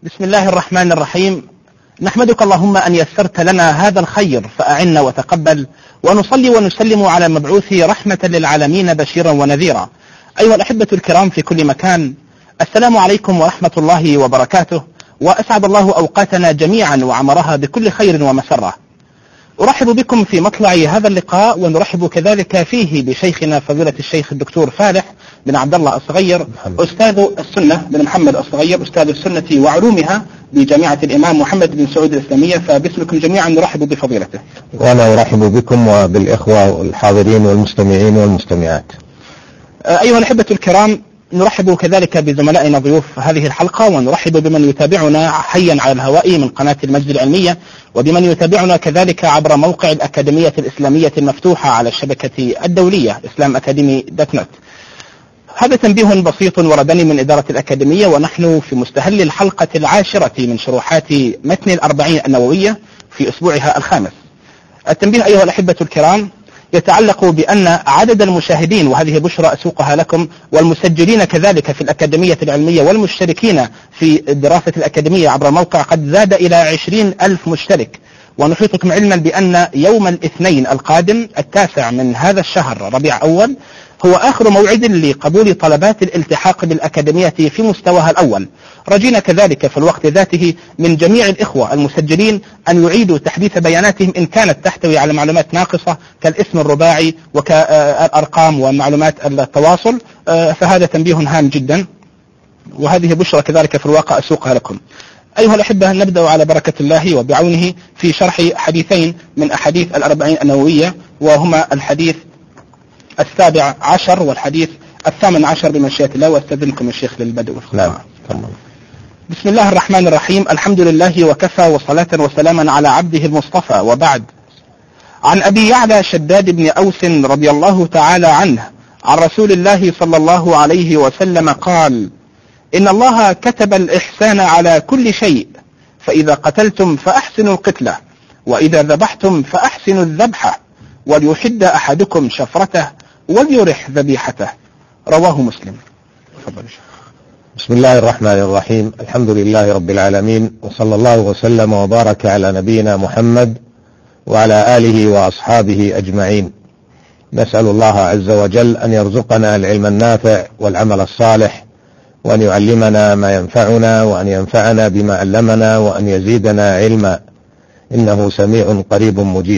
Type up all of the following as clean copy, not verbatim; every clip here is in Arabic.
بسم الله الرحمن الرحيم. نحمدك اللهم أن يسرت لنا هذا الخير فأعنا وتقبل، ونصلي ونسلم على مبعوث رحمة للعالمين بشيرا ونذيرا. أيها الأحبة الكرام في كل مكان، السلام عليكم ورحمة الله وبركاته، وأسعد الله أوقاتنا جميعا وعمرها بكل خير ومسرة. أرحب بكم في مطلع هذا اللقاء، ونرحب كذلك فيه بشيخنا فضيلة الشيخ الدكتور فالح بن عبد الله الصغير، أستاذ السنة بن محمد الصغير، أستاذ السنة وعلومها بجامعة الإمام محمد بن سعود الإسلامية. فباسمكم جميعا نرحب بفضيلته. وأنا أرحب بكم وبالإخوة الحاضرين والمستمعين والمستمعات. أيها الأحبة الكرام، نرحب كذلك بزملائنا ضيوف هذه الحلقة، ونرحب بمن يتابعنا حيا على الهواء من قناة المجد العلمية، وبمن يتابعنا كذلك عبر موقع الأكاديمية الإسلامية المفتوحة على الشبكة الدولية إسلام أكاديمي .net. هذا تنبيه بسيط وردني من إدارة الأكاديمية، ونحن في مستهل الحلقة 10 من شروحات متن الأربعين النووية في أسبوعها الخامس. التنبيه أيها الأحبة الكرام يتعلق بأن عدد المشاهدين، وهذه بشرى أسوقها لكم، والمسجلين كذلك في الأكاديمية العلمية والمشتركين في دراسة الأكاديمية عبر الموقع قد زاد إلى 20,000 مشترك. ونحيطكم علما بأن يوم الاثنين القادم 9 من هذا الشهر ربيع أول هو آخر موعد لقبول طلبات الالتحاق بالأكاديمية في مستواها الأول. رجينا كذلك في الوقت ذاته من جميع الإخوة المسجلين أن يعيدوا تحديث بياناتهم إن كانت تحتوي على معلومات ناقصة كالاسم الرباعي وكالأرقام ومعلومات التواصل، فهذا تنبيه هام جدا، وهذه بشرى كذلك في الواقع أسوقها لكم. أيها الأحبة، نبدأ على بركة الله وبعونه في شرح حديثين من أحاديث الأربعين النووية، وهما الحديث 17 والحديث 18 بمشيئة الله. واستأذنكم الشيخ للبدء والخطأ. بسم الله الرحمن الرحيم. الحمد لله وكفى، وصلاة وسلاما على عبده المصطفى، وبعد. عن أبي يعلى شداد بن أوس رضي الله تعالى عنه عن رسول الله صلى الله عليه وسلم قال: إن الله كتب الإحسان على كل شيء، فإذا قتلتم فأحسنوا القتلة، وإذا ذبحتم فأحسنوا الذبحة، وليحد أحدكم شفرته وليرح ذبيحته. رواه مسلم. بسم الله الرحمن الرحيم. الحمد لله رب العالمين، وصلى الله وسلم وبارك على نبينا محمد وعلى آله وأصحابه أجمعين. نسأل الله عز وجل أن يرزقنا العلم النافع والعمل الصالح، وأن يعلمنا ما ينفعنا، وأن ينفعنا بما علمنا، وأن يزيدنا علما، إنه سميع قريب مجيب.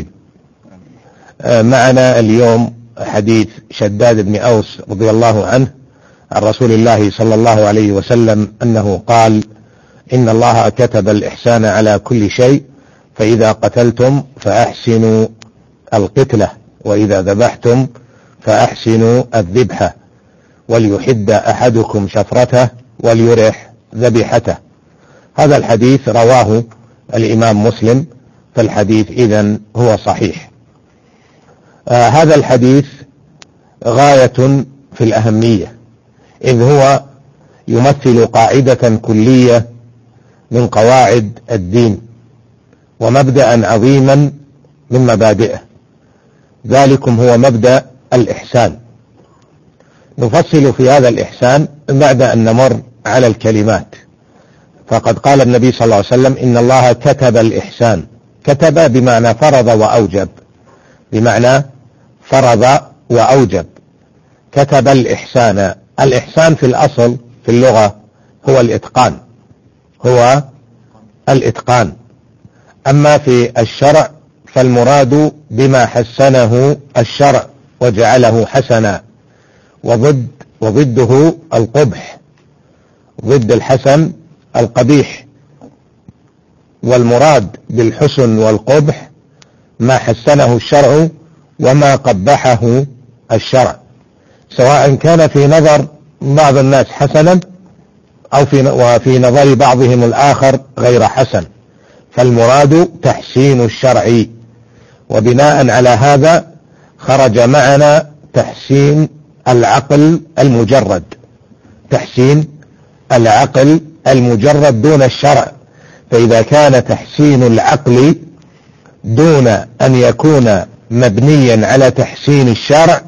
معنا اليوم حديث شداد بن أوس رضي الله عنه عن رسول الله صلى الله عليه وسلم أنه قال: إن الله كتب الإحسان على كل شيء، فإذا قتلتم فأحسنوا القتلة، وإذا ذبحتم فأحسنوا الذبحة، وليحد أحدكم شفرته وليرح ذبيحته. هذا الحديث رواه الإمام مسلم، فالحديث إذن هو صحيح. هذا الحديث غاية في الأهمية، إذ هو يمثل قاعدة كلية من قواعد الدين، ومبدأ عظيما من مبادئه. ذلكم هو مبدأ الإحسان. نفصل في هذا الإحسان بعد أن نمر على الكلمات. فقد قال النبي صلى الله عليه وسلم: إن الله كتب الإحسان. كتب بمعنى فرض وأوجب، بمعنى فرض وأوجب. كتب الإحسان. الإحسان في الأصل في اللغة هو الإتقان، هو الإتقان. أما في الشرع فالمراد بما حسنه الشرع وجعله حسنا، وضده القبح، ضد الحسن القبيح. والمراد بالحسن والقبح ما حسنه الشرع وما قبحه الشرع، سواء كان في نظر بعض الناس حسنا أو وفي نظر بعضهم الآخر غير حسن. فالمراد تحسين الشرع، وبناء على هذا خرج معنا تحسين العقل المجرد، تحسين العقل المجرد دون الشرع. فإذا كان تحسين العقل دون أن يكون مبنيا على تحسين الشرع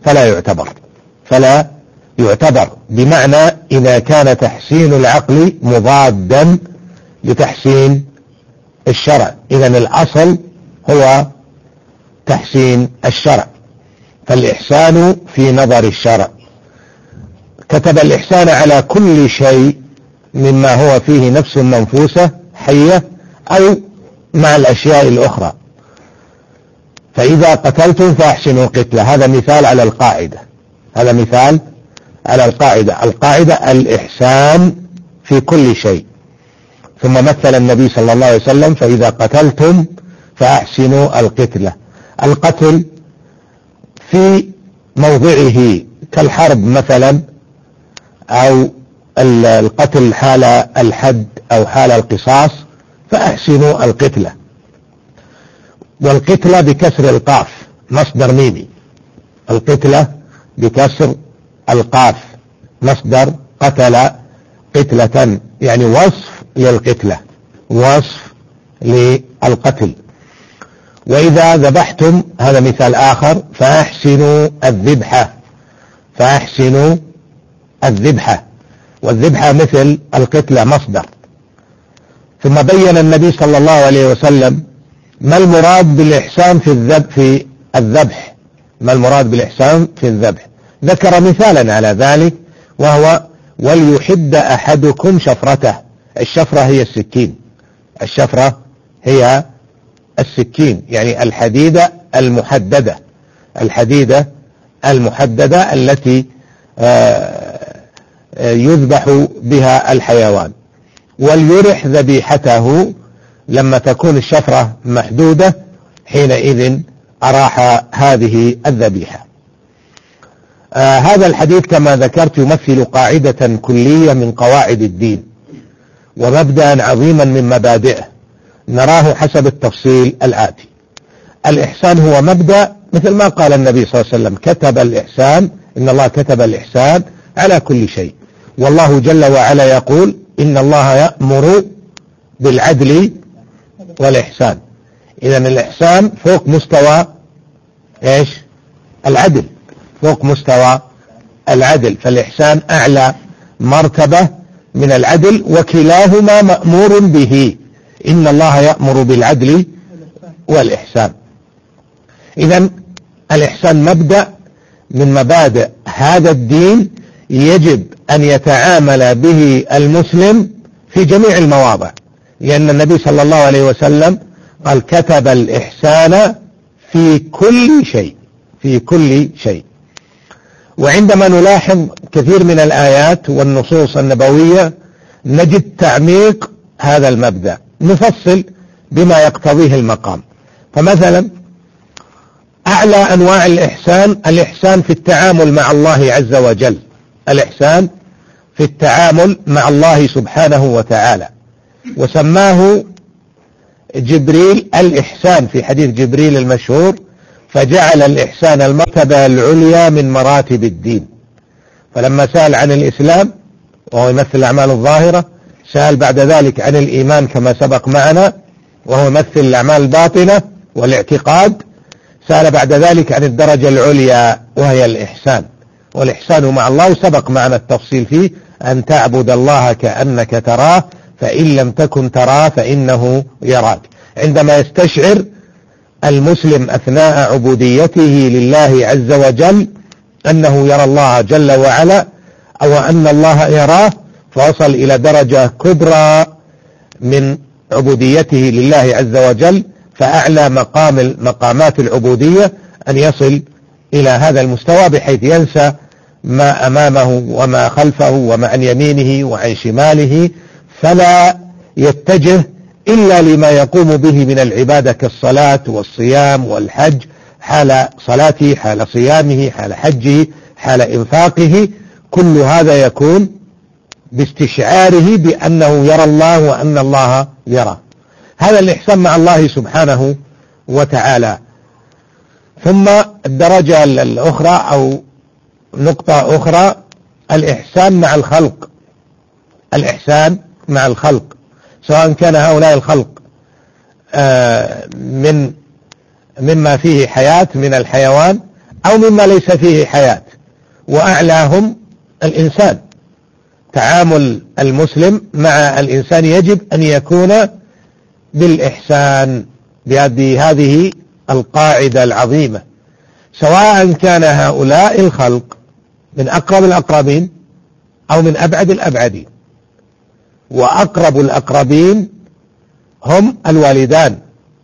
فلا يعتبر. بمعنى إذا كان تحسين العقل مضادا لتحسين الشرع. إذن الأصل هو تحسين الشرع، فالإحسان في نظر الشرع. كتب الإحسان على كل شيء مما هو فيه نفس منفوسة حية أو مع الأشياء الأخرى. فإذا قتلتم فأحسنوا القتلة، هذا مثال على القاعدة، هذا مثال على القاعدة. القاعدة الإحسان في كل شيء. ثم مثل النبي صلى الله عليه وسلم فإذا قتلتم فأحسنوا القتلة. القتل في موضعه كالحرب مثلا، أو القتل حال الحد أو حال القصاص، فأحسنوا القتلة. والقتلة بكسر القاف مصدر ميمي، القتلة بكسر القاف مصدر قتل قتلة، يعني وصف للقتلة، وصف للقتل. وإذا ذبحتم، هذا مثال آخر، فأحسنوا الذبحة، فأحسنوا الذبحة، والذبحة مثل القتلة مصدر. ثم بين النبي صلى الله عليه وسلم ما المراد بالإحسان في الذبح، ما المراد بالإحسان في الذبح. ذكر مثالا على ذلك، وهو وليحد أحدكم شفرته. الشفرة هي السكين، الشفرة هي السكين، يعني الحديدة المحددة، الحديدة المحددة التي يذبح بها الحيوان. وليرح ذبيحته، لما تكون الشفرة محدودة حينئذ أراح هذه الذبيحة. هذا الحديث كما ذكرت يمثل قاعدة كلية من قواعد الدين، ومبدأ عظيما من مبادئه، نراه حسب التفصيل الآتي. الإحسان هو مبدأ، مثل ما قال النبي صلى الله عليه وسلم: كتب الإحسان، إن الله كتب الإحسان على كل شيء. والله جل وعلا يقول: إن الله يأمر بالعدل والإحسان. إذن الإحسان فوق مستوى إيش؟ العدل، فوق مستوى العدل، فالإحسان أعلى مرتبة من العدل، وكلاهما مأمور به. إن الله يأمر بالعدل والإحسان. إذن الإحسان مبدأ من مبادئ هذا الدين، يجب أن يتعامل به المسلم في جميع المواضع، لأن النبي صلى الله عليه وسلم قال: كتب الإحسان في كل شيء، في كل شيء. وعندما نلاحظ كثير من الآيات والنصوص النبوية نجد تعميق هذا المبدأ، نفصل بما يقتضيه المقام. فمثلا أعلى أنواع الإحسان، الإحسان في التعامل مع الله عز وجل، الإحسان في التعامل مع الله سبحانه وتعالى، وسماه جبريل الإحسان في حديث جبريل المشهور: فجعل الإحسان المرتبة العليا من مراتب الدين. فلما سأل عن الإسلام وهو يمثل الأعمال الظاهرة، سأل بعد ذلك عن الإيمان كما سبق معنا وهو يمثل الأعمال الباطنة والاعتقاد، سأل بعد ذلك عن الدرجة العليا وهي الإحسان. والإحسان مع الله سبق معنا التفصيل فيه: أن تعبد الله كأنك تراه، فإن لم تكن تراه فإنه يراك. عندما يستشعر المسلم أثناء عبوديته لله عز وجل أنه يرى الله جل وعلا، أو أن الله يراه، فوصل إلى درجة كبرى من عبوديته لله عز وجل. فأعلى مقامات العبودية أن يصل إلى هذا المستوى، بحيث ينسى ما أمامه وما خلفه وما عن يمينه وعن شماله، فلا يتجه إلا لما يقوم به من العبادة كالصلاة والصيام والحج، حال صلاته، حال صيامه، حال حجه، حال إنفاقه. كل هذا يكون باستشعاره بأنه يرى الله وأن الله يرى. هذا الإحسان مع الله سبحانه وتعالى. ثم الدرجة الأخرى أو نقطة أخرى، الإحسان مع الخلق، الإحسان مع الخلق، سواء كان هؤلاء الخلق مما فيه حياة من الحيوان أو مما ليس فيه حياة، وأعلاهم الإنسان. تعامل المسلم مع الإنسان يجب أن يكون بالإحسان بهذه القاعدة العظيمة، سواء كان هؤلاء الخلق من أقرب الأقربين أو من أبعد الأبعدين. وأقرب الأقربين هم الوالدان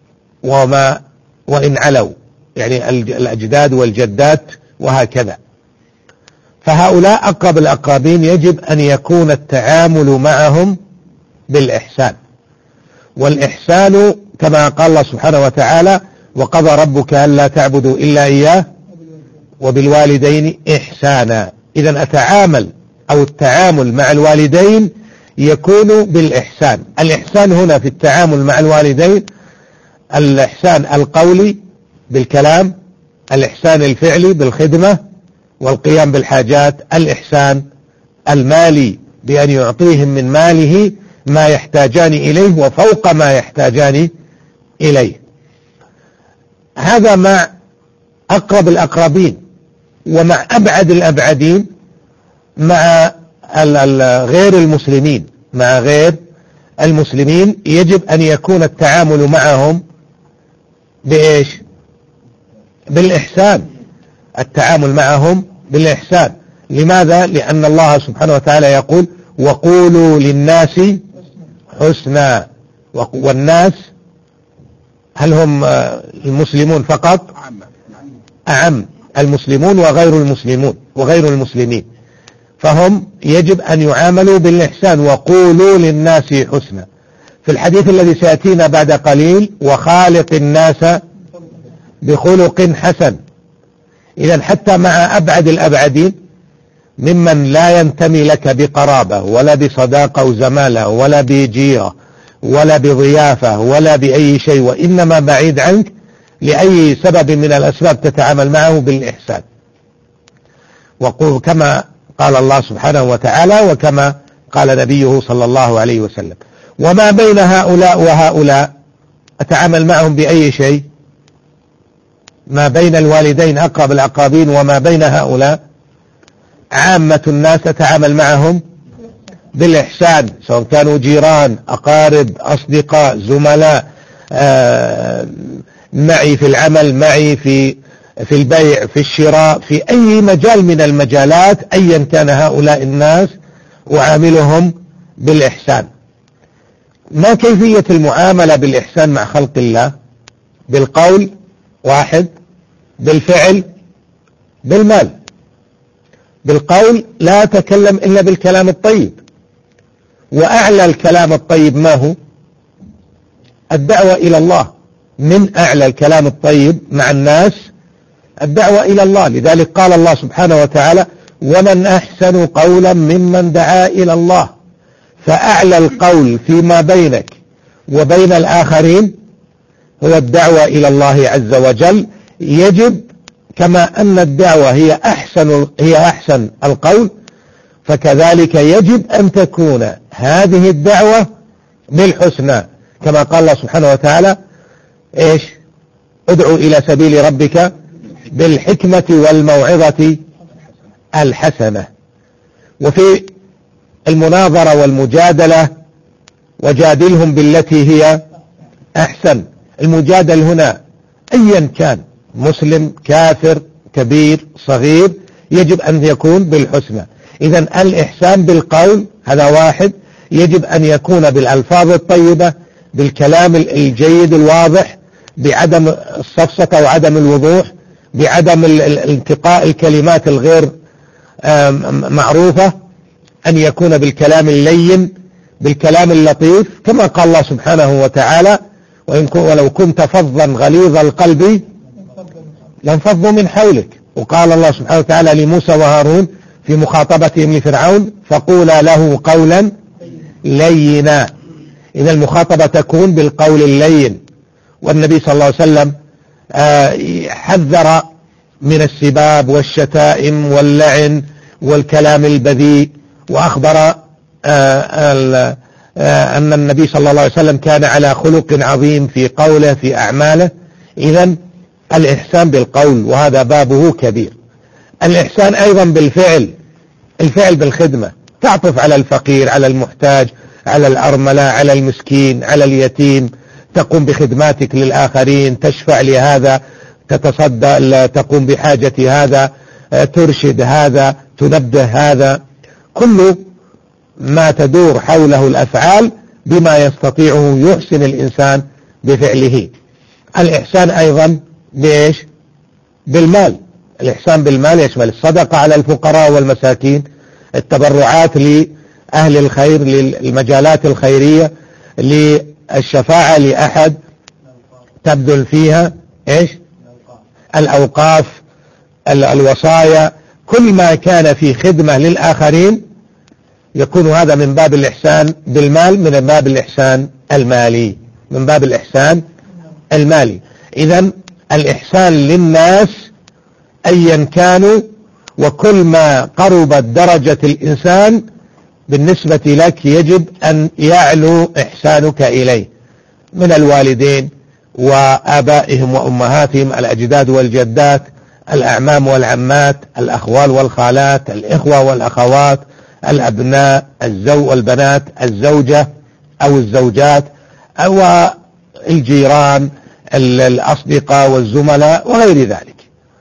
وإن علوا، يعني الأجداد والجدات وهكذا. فهؤلاء أقرب الأقربين يجب أن يكون التعامل معهم بالإحسان. والإحسان كما قال الله سبحانه وتعالى: وقضى ربك ألا تعبدوا إلا إياه وبالوالدين إحسانا. إذن أتعامل أو التعامل مع الوالدين يكون بالإحسان. الإحسان هنا في التعامل مع الوالدين الإحسان القولي بالكلام، الإحسان الفعلي بالخدمة والقيام بالحاجات، الإحسان المالي بأن يعطيهم من ماله ما يحتاجان إليه وفوق ما يحتاجان إليه. هذا مع أقرب الأقربين. ومع أبعد الأبعدين مع غير المسلمين، مع غير المسلمين يجب أن يكون التعامل معهم بإيش؟ بالإحسان. التعامل معهم بالإحسان. لماذا؟ لأن الله سبحانه وتعالى يقول: وقولوا للناس حسنا. والناس هل هم المسلمون فقط؟ أعم، المسلمون وغير المسلمين، فهم يجب أن يعاملوا بالإحسان. وقولوا للناس حسنا. في الحديث الذي سيأتينا بعد قليل: وخالق الناس بخلق حسن. إذن حتى مع أبعد الأبعدين ممن لا ينتمي لك بقرابة ولا بصداقة وزمالة ولا بجيرة ولا بضيافة ولا بأي شيء، وإنما بعيد عنك لأي سبب من الأسباب، تتعامل معه بالإحسان. وقل كما قال الله سبحانه وتعالى وكما قال نبيه صلى الله عليه وسلم: وما بين هؤلاء وهؤلاء أتعامل معهم بأي شيء. ما بين الوالدين أقرب الأقربين وما بين هؤلاء عامة الناس أتعامل معهم بالإحسان، سواء كانوا جيران، أقارب، أصدقاء، زملاء، معي في العمل، معي في البيع، في الشراء، في أي مجال من المجالات، أيا كان هؤلاء الناس أعاملهم بالإحسان. ما كيفية المعاملة بالإحسان مع خلق الله؟ بالقول واحد، بالفعل، بالمال. بالقول لا تكلم إلا بالكلام الطيب، وأعلى الكلام الطيب ما هو؟ الدعوة إلى الله. من أعلى الكلام الطيب مع الناس الدعوة إلى الله. لذلك قال الله سبحانه وتعالى: ومن أحسن قولا ممن دعا إلى الله. فأعلى القول فيما بينك وبين الآخرين هو الدعوة إلى الله عز وجل. يجب كما أن الدعوة هي أحسن القول، فكذلك يجب أن تكون هذه الدعوة بالحسنى، كما قال الله سبحانه وتعالى: إيش؟ ادعو إلى سبيل ربك بالحكمة والموعظة الحسنة. وفي المناظرة والمجادلة: وجادلهم بالتي هي أحسن. المجادل هنا أيا كان، مسلم، كافر، كبير، صغير، يجب أن يكون بالحسنى. إذن الإحسان بالقول هذا واحد، يجب أن يكون بالألفاظ الطيبة، بالكلام الجيد الواضح، بعدم السفسطة وعدم الوضوح، بعدم الانتقاء الكلمات الغير معروفة، أن يكون بالكلام اللين، بالكلام اللطيف، كما قال الله سبحانه وتعالى: ولو كنت فظا غليظ القلب لانفضوا من حولك. وقال الله سبحانه وتعالى لموسى وهارون في مخاطبتهم لفرعون: فقولا له قولا لينا. إذا المخاطبة تكون بالقول اللين. والنبي صلى الله عليه وسلم حذر من السباب والشتائم واللعن والكلام البذيء، وأخبر أن النبي صلى الله عليه وسلم كان على خلق عظيم في قوله، في أعماله. إذن الإحسان بالقول، وهذا بابه كبير. الإحسان أيضا بالفعل، الفعل بالخدمة. تعطف على الفقير، على المحتاج، على الأرملة، على المسكين، على اليتيم، تقوم بخدماتك للآخرين، تشفع لهذا، تتصدى، تقوم بحاجة هذا، ترشد هذا، تنبه هذا، كل ما تدور حوله الأفعال بما يستطيعه يحسن الإنسان بفعله. الإحسان أيضا بإيش؟ بالمال. الإحسان بالمال يشمل الصدقة على الفقراء والمساكين، التبرعات لأهل الخير، للمجالات الخيرية، للشفاعة لأحد تبذل فيها إيش؟ الأوقاف، الوصايا، كل ما كان في خدمة للآخرين يكون هذا من باب الإحسان بالمال، من باب الإحسان المالي، من باب الإحسان المالي. إذن الإحسان للناس أيا كانوا، وكل ما قربت درجة الإنسان بالنسبة لك يجب أن يعلو إحسانك إليه، من الوالدين وآبائهم وأمهاتهم، الأجداد والجدات، الأعمام والعمات، الأخوال والخالات، الإخوة والأخوات، الأبناء، الزوج والبنات، الزوجة أو الزوجات، أو الجيران، الأصدقاء والزملاء وغير ذلك.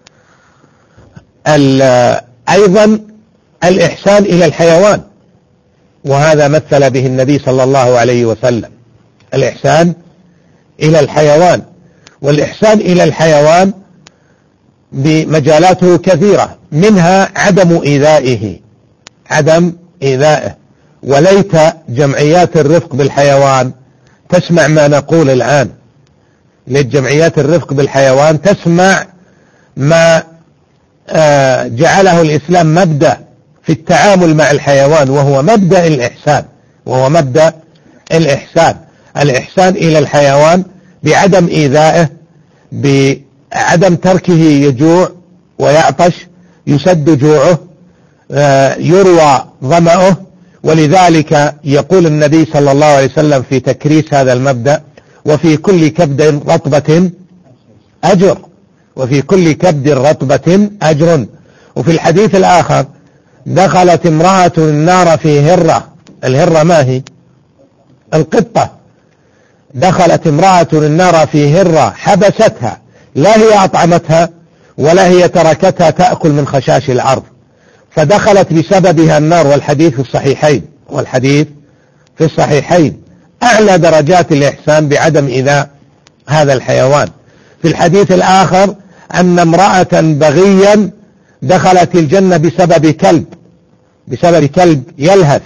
أيضا الإحسان إلى الحيوان، وهذا مثل به النبي صلى الله عليه وسلم، الإحسان إلى الحيوان. والإحسان إلى الحيوان بمجالاته كثيرة، منها عدم إيذائه، عدم إيذائه. وليت جمعيات الرفق بالحيوان تسمع ما نقول الآن، للجمعيات الرفق بالحيوان تسمع ما جعله الإسلام مبدأ في التعامل مع الحيوان، وهو مبدأ الإحسان، وهو مبدأ الإحسان. الإحسان إلى الحيوان بعدم إيذائه، بعدم تركه يجوع ويعطش، يسد جوعه، يروى ظمأه. ولذلك يقول النبي صلى الله عليه وسلم في تكريس هذا المبدأ: وفي كل كبد رطبة أجر، وفي كل كبد رطبة أجر. وفي الحديث الآخر: دخلت امرأة النار في هرة. الهرة ما هي؟ القطة. دخلت امرأة النار في هرة حبستها، لا هي أطعمتها ولا هي تركتها تأكل من خشاش الأرض، فدخلت بسببها النار. والحديث في الصحيحين، والحديث في الصحيحين. أعلى درجات الإحسان بعدم إيذاء هذا الحيوان. في الحديث الآخر أن امرأة بغيا دخلت الجنة بسبب كلب يلهث،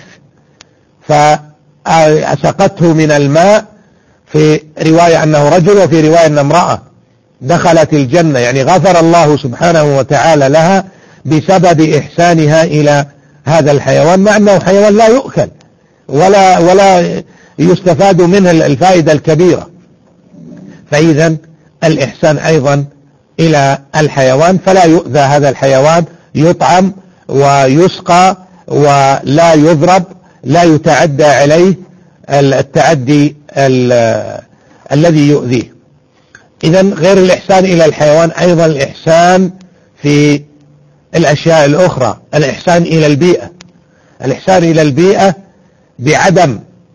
فأسقته من الماء، في رواية أنه رجل وفي رواية أن امرأة دخلت الجنة، يعني غفر الله سبحانه وتعالى لها بسبب إحسانها إلى هذا الحيوان، مع أنه حيوان لا يؤكل ولا يستفاد منه الفائدة الكبيرة. فإذا الإحسان أيضا إلى الحيوان، فلا يؤذى هذا الحيوان، يطعم ويسقى ولا يضرب، لا يتعدى عليه التعدي الذي يؤذيه. إذا غير الإحسان إلى الحيوان أيضا الإحسان في الأشياء الأخرى، الإحسان إلى البيئة. الإحسان إلى البيئة بعدم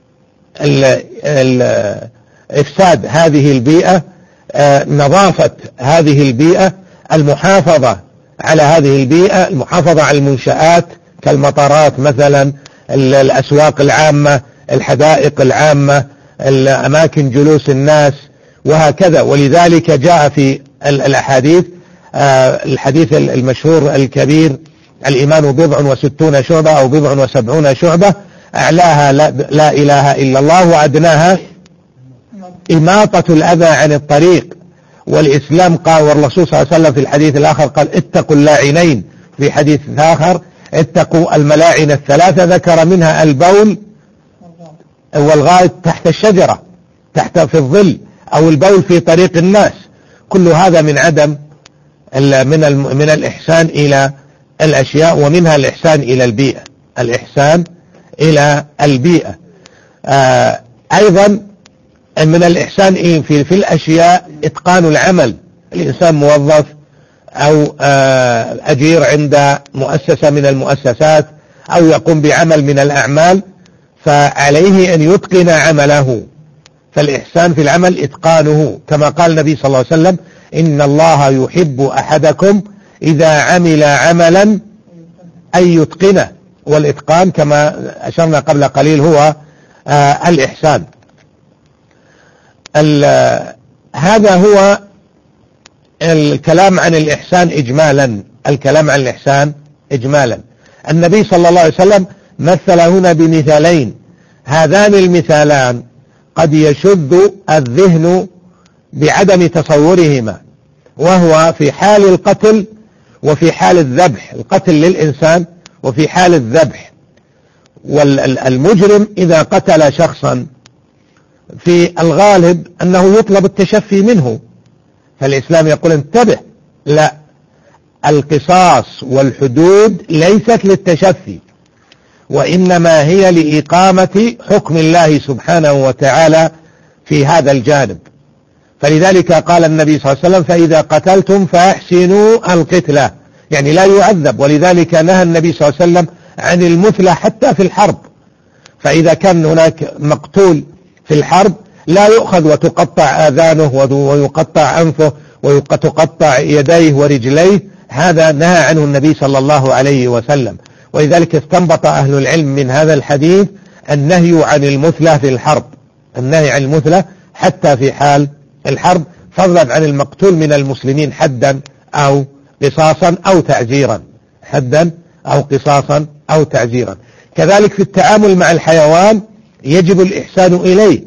إفساد هذه البيئة، نظافة هذه البيئة، المحافظة على هذه البيئة، المحافظة على المنشآت كالمطارات مثلا، الأسواق العامة، الحدائق العامة، الأماكن جلوس الناس، وهكذا. ولذلك جاء في الأحاديث، الحديث المشهور الكبير: الإيمان 67 شعبة أو 70 شعبة، أعلاها لا إله إلا الله، وأدناها إماطة الأذى عن الطريق. والإسلام قال، والرسول صلى الله عليه وسلم في الحديث الآخر قال: اتقوا اللاعنين. في حديث آخر: اتقوا الملاعن الثلاثة، ذكر منها البول والغائط تحت الشجرة، في الظل، أو البول في طريق الناس. كل هذا من عدم من الإحسان إلى الأشياء، ومنها الإحسان إلى البيئة. الإحسان إلى البيئة أيضا من الإحسان في الأشياء إتقان العمل. الإنسان موظف أو أجير عند مؤسسة من المؤسسات، أو يقوم بعمل من الأعمال فعليه أن يتقن عمله. فالإحسان في العمل إتقانه، كما قال النبي صلى الله عليه وسلم: إن الله يحب أحدكم إذا عمل عملا أن يتقنه. والإتقان كما أشرنا قبل قليل هو الإحسان. هذا هو الكلام عن الإحسان إجمالا. الكلام عن الإحسان إجمالا. النبي صلى الله عليه وسلم مثل هنا بمثالين، هذان المثالان قد يشذ الذهن بعدم تصورهما، وهو في حال القتل وفي حال الذبح، القتل للإنسان وفي حال الذبح. والمجرم إذا قتل شخصا في الغالب أنه يطلب التشفي منه، فالإسلام يقول: انتبه، لا، القصاص والحدود ليست للتشفي، وإنما هي لإقامة حكم الله سبحانه وتعالى في هذا الجانب. فلذلك قال النبي صلى الله عليه وسلم: فإذا قتلتم فأحسنوا القتلة، يعني لا يعذب. ولذلك نهى النبي صلى الله عليه وسلم عن المثلة حتى في الحرب. فإذا كان هناك مقتول في الحرب لا يؤخذ وتقطع آذانه ويقطع أنفه وتقطع يديه ورجليه، هذا نهى عنه النبي صلى الله عليه وسلم. ولذلك استنبط أهل العلم من هذا الحديث النهي عن المثلة في الحرب، النهي عن المثلة حتى في حال الحرب، فضلا عن المقتول من المسلمين حدا أو قصاصا أو تعزيرا، حدا أو قصاصا أو تعزيرا. كذلك في التعامل مع الحيوان يجب الإحسان إليه،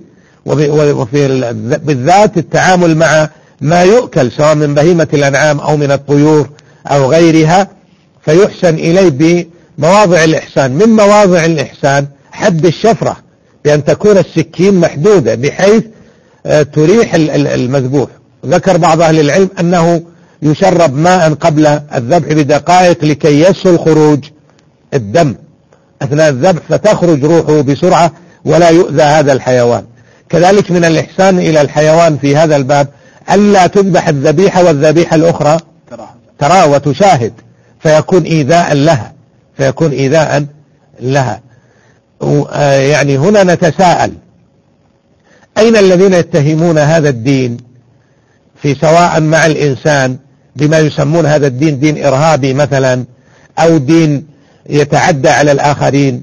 وفي بالذات التعامل مع ما يؤكل سواء من بهيمة الأنعام أو من الطيور أو غيرها، فيحسن إليه بمواضع الإحسان. من مواضع الإحسان حد الشفرة، بأن تكون السكين محدودة بحيث تريح المذبوح. ذكر بعض أهل العلم أنه يشرب ماء قبل الذبح بدقائق لكي يسهل خروج الدم أثناء الذبح، فتخرج روحه بسرعة ولا يؤذى هذا الحيوان. كذلك من الإحسان إلى الحيوان في هذا الباب ألا تذبح الذبيحة والذبيحة الأخرى ترى وتشاهد، فيكون إيذاء لها، فيكون إيذاء لها. يعني هنا نتساءل: أين الذين يتهمون هذا الدين في سواء مع الإنسان بما يسمون هذا الدين دين إرهابي مثلا، أو دين يتعدى على الآخرين؟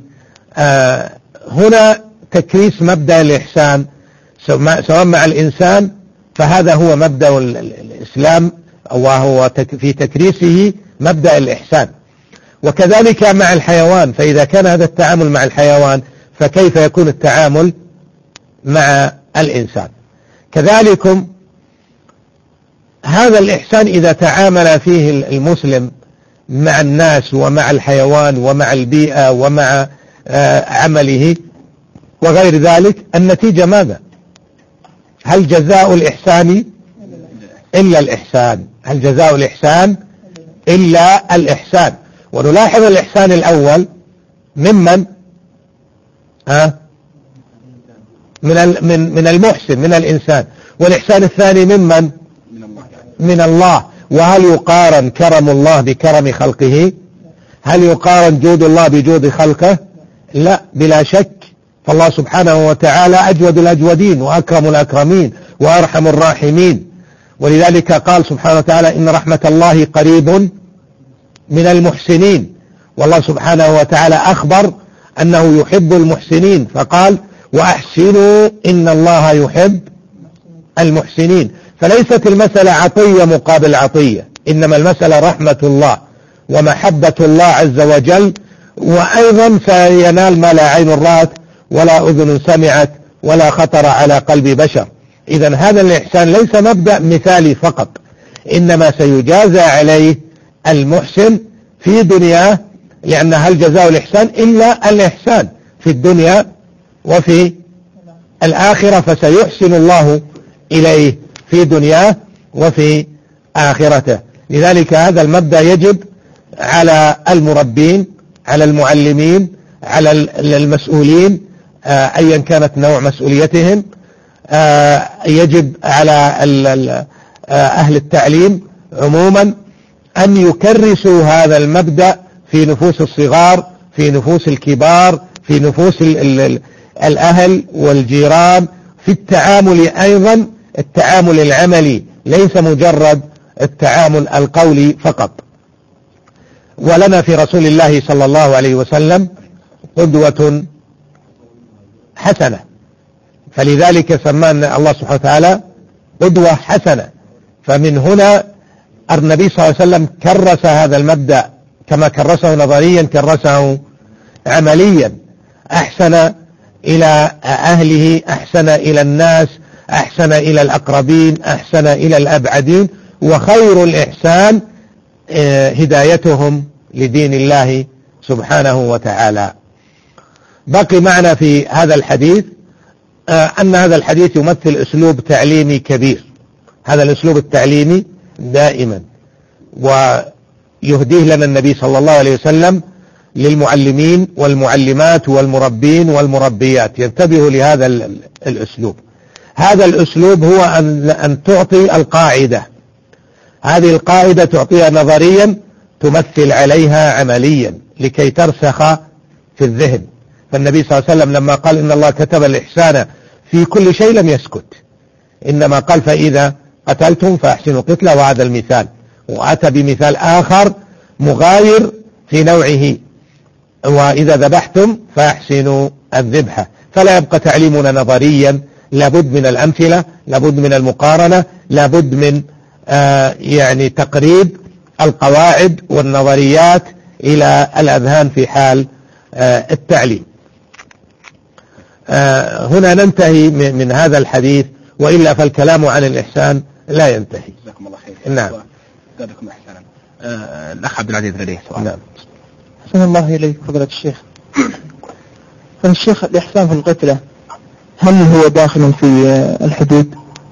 هنا تكريس مبدأ الإحسان سواء مع الإنسان، فهذا هو مبدأ الإسلام، وهو في تكريسه مبدأ الإحسان. وكذلك مع الحيوان، فإذا كان هذا التعامل مع الحيوان فكيف يكون التعامل مع الإنسان؟ كذلك هذا الإحسان إذا تعامل فيه المسلم مع الناس ومع الحيوان ومع البيئة ومع عمله وغير ذلك، النتيجة ماذا؟ هل جزاء الإحسان إلا الإحسان؟ هل جزاء الإحسان إلا الإحسان؟ ونلاحظ الإحسان الأول ممن من المحسن من الإنسان، والإحسان الثاني ممن؟ من الله. وهل يقارن كرم الله بكرم خلقه؟ هل يقارن جود الله بجود خلقه؟ لا، بلا شك. فالله سبحانه وتعالى أجود الأجودين وأكرم الأكرمين وأرحم الراحمين. ولذلك قال سبحانه وتعالى: إن رحمة الله قريب من المحسنين. والله سبحانه وتعالى أخبر أنه يحب المحسنين، فقال: وأحسنوا إن الله يحب المحسنين. فليست المسألة عطية مقابل عطية، إنما المسألة رحمة الله ومحبة الله عز وجل، وأيضا سينال ما لا عين رأت ولا أذن سمعت ولا خطر على قلب بشر. إذن هذا الإحسان ليس مبدأ مثالي فقط، إنما سيجازى عليه المحسن في دنياه، لأن هل جزاء الإحسان إلا الإحسان في الدنيا وفي الآخرة، فسيحسن الله إليه في دنياه وفي آخرته. لذلك هذا المبدأ يجب على المربين، على المعلمين، على المسؤولين أيا كانت نوع مسؤوليتهم، يجب على أهل التعليم عموما أن يكرسوا هذا المبدأ في نفوس الصغار، في نفوس الكبار، في نفوس الأهل والجيران، في التعامل أيضا، التعامل العملي ليس مجرد التعامل القولي فقط. ولنا في رسول الله صلى الله عليه وسلم قدوة حسنة، فلذلك سمانا الله سبحانه وتعالى قدوة حسنة. فمن هنا النبي صلى الله عليه وسلم كرس هذا المبدأ، كما كرسه نظريا كرسه عمليا، أحسن إلى أهله، أحسن إلى الناس، أحسن إلى الأقربين، أحسن إلى الأبعدين، وخير الإحسان هدايتهم لدين الله سبحانه وتعالى. بقي معنا في هذا الحديث أن هذا الحديث يمثل أسلوب تعليمي كبير، هذا الأسلوب التعليمي دائما، ويهديه لنا النبي صلى الله عليه وسلم للمعلمين والمعلمات والمربين والمربيات. ينتبهوا لهذا الأسلوب. هذا الأسلوب هو أن تعطي القاعدة، هذه القاعدة تعطيها نظريا تمثل عليها عمليا لكي ترسخ في الذهن. فالنبي صلى الله عليه وسلم لما قال إن الله كتب الإحسان في كل شيء لم يسكت، إنما قال فإذا قتلتم فأحسنوا قتله، وهذا المثال، وأتى بمثال آخر مغاير في نوعه، وإذا ذبحتم فأحسنوا الذبحة. فلا يبقى تعليمنا نظريا، لابد من الأمثلة، لابد من المقارنة، لابد من يعني تقريب القواعد والنظريات إلى الأذهان في حال التعليم. هنا ننتهي من هذا الحديث، وإلا فالكلام عن الإحسان لا ينتهي. جزاكم الله خير. نعم. زادكم إحسانا. الأخ عبد العزيز لديه سؤال. نعم. أحسن الله إليك فضيلة الشيخ. فالشيخ الإحسان في القتلة هل هو داخل في الحدود؟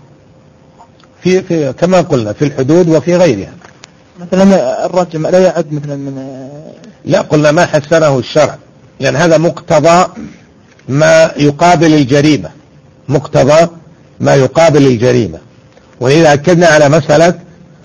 في كما قلنا في الحدود وفي غيرها. مثلا الرجم لا يعد مثلا من لا، قلنا ما حسنه الشرع، لأن هذا مقتضى ما يقابل الجريمة، مقتضى ما يقابل الجريمة. وإذا أكدنا على مسألة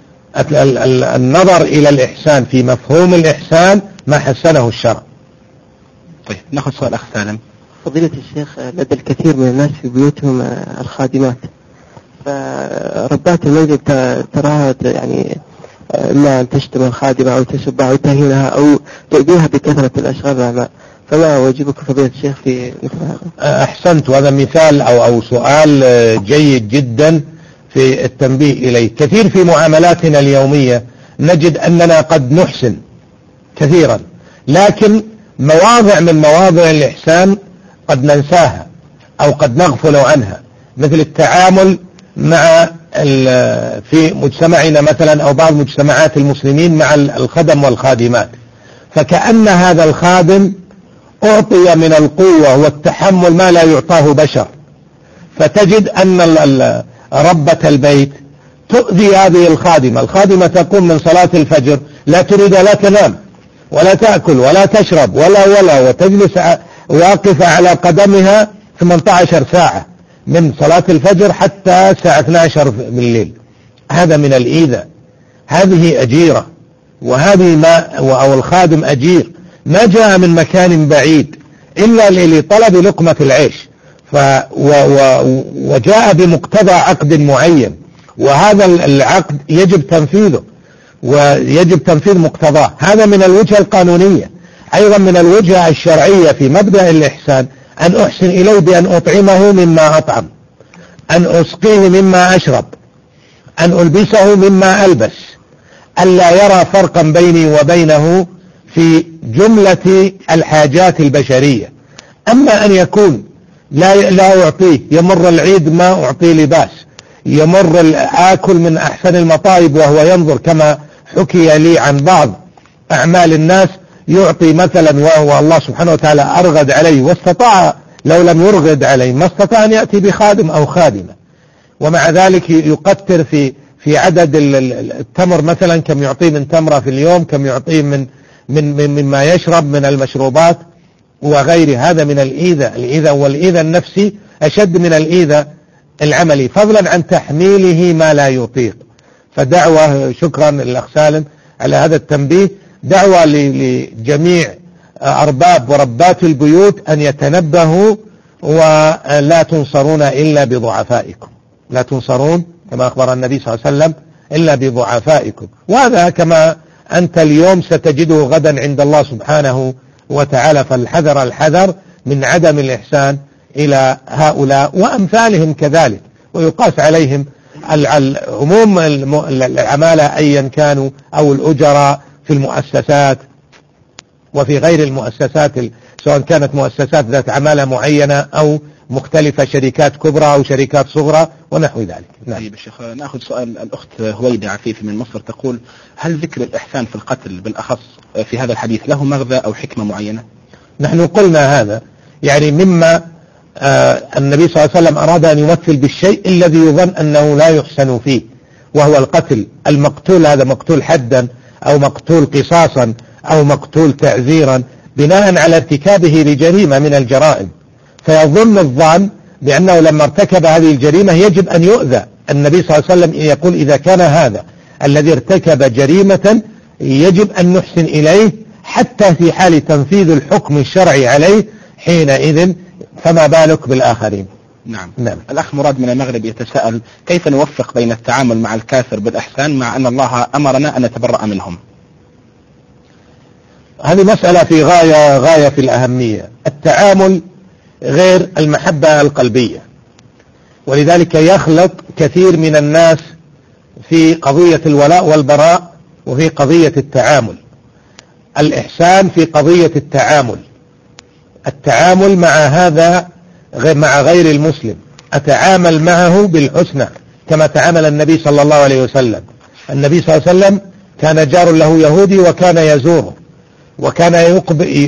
النظر إلى الإحسان في مفهوم الإحسان ما حسنه الشرع. طيب نأخذ سؤال أخ سالم. فضيلة الشيخ، لدى الكثير من الناس في بيوتهم الخادمات، فربات المنزل تراها يعني إما أن تشتم الخادمة أو تسبها أو تهينها أو تؤذيها بكثرة الأشغال، فما واجبك فضيلة الشيخ في مثل هذا؟ أحسنت، وهذا مثال أو سؤال جيد جدا في التنبيه إليه. كثير في معاملاتنا اليومية نجد أننا قد نحسن كثيرا، لكن مواضع من مواضع الإحسان قد ننساها أو قد نغفل عنها، مثل التعامل مع في مجتمعنا مثلا أو بعض مجتمعات المسلمين مع الخدم والخادمات، فكأن هذا الخادم أعطي من القوة والتحمل ما لا يعطاه بشر، فتجد أن ربة البيت تؤذي هذه الخادمة تقوم من صلاة الفجر لا تريد لا تنام ولا تأكل ولا تشرب ولا وتجلس واقفة على قدمها 18 ساعة من صلاة الفجر حتى الساعة 12 بالليل. هذا من الإيذاء، هذه أجيرة، وهذه أو الخادم أجير ما جاء من مكان بعيد إلا لطلب لقمة العيش، وجاء بمقتضى عقد معين، وهذا العقد يجب تنفيذه ويجب تنفيذ مقتضاه. هذا من الوجهة القانونية. أيضا من الوجهة الشرعية في مبدأ الإحسان أن أحسن إليه بأن أطعمه مما أطعم، أن أسقيه مما أشرب، أن ألبسه مما ألبس، ألا يرى فرقا بيني وبينه في جملة الحاجات البشرية. أما أن يكون لا أعطيه، يمر العيد ما أعطيه لباس، يمر آكل من أحسن المطايب وهو ينظر، كما حكي لي عن بعض أعمال الناس، يعطي مثلا وهو الله سبحانه وتعالى أرغد عليه واستطاع، لو لم يرغد عليه ما استطاع أن يأتي بخادم أو خادمة، ومع ذلك يقتر في عدد التمر مثلا، كم يعطيه من تمرة في اليوم، كم يعطيه مما يشرب من المشروبات وغيره. هذا من الإيذاء، والإيذاء النفسي أشد من الإيذاء العملي، فضلا عن تحميله ما لا يطيق. فدعوة، شكرا للأخ سالم على هذا التنبيه، دعوة لجميع أرباب وربات البيوت أن يتنبهوا، ولا تنصرون إلا بضعفائكم، لا تنصرون كما أخبر النبي صلى الله عليه وسلم إلا بضعفائكم. وهذا كما أنت اليوم ستجده غدا عند الله سبحانه وتعالى. فالحذر الحذر من عدم الإحسان إلى هؤلاء وأمثالهم كذلك، ويقاس عليهم عموم العمالة أيا كانوا أو الأجراء في المؤسسات وفي غير المؤسسات، سواء كانت مؤسسات ذات عمالة معينة أو مختلفة، شركات كبرى أو شركات صغرى ونحو ذلك. نعم. طيب الشيخ، نأخذ سؤال الأخت هويدة عفيفي من مصر، تقول: هل ذكر الإحسان في القتل بالأخص في هذا الحديث له مغزى أو حكمة معينة؟ نحن قلنا هذا يعني مما النبي صلى الله عليه وسلم أراد أن يمثل بالشيء الذي يظن أنه لا يحسن فيه، وهو القتل. المقتول هذا مقتول حدا أو مقتول قصاصا أو مقتول تعزيرا بناء على ارتكابه لجريمة من الجرائم، فيظن الظان بأنه لما ارتكب هذه الجريمة يجب أن يؤذى. النبي صلى الله عليه وسلم يقول: إذا كان هذا الذي ارتكب جريمة يجب أن نحسن إليه حتى في حال تنفيذ الحكم الشرعي عليه، حينئذ فما بالك بالآخرين. نعم. الأخ مراد من المغرب يتساءل: كيف نوفق بين التعامل مع الكافر بالإحسان مع أن الله أمرنا أن نتبرأ منهم؟ هذه مسألة في غاية في الأهمية. التعامل غير المحبة القلبية، ولذلك يخلط كثير من الناس في قضية الولاء والبراء وفي قضية التعامل. الإحسان في قضية التعامل مع هذا مع غير المسلم، أتعامل معه بالحسنى كما تعامل النبي صلى الله عليه وسلم. النبي صلى الله عليه وسلم كان جار له يهودي وكان يزوره، وكان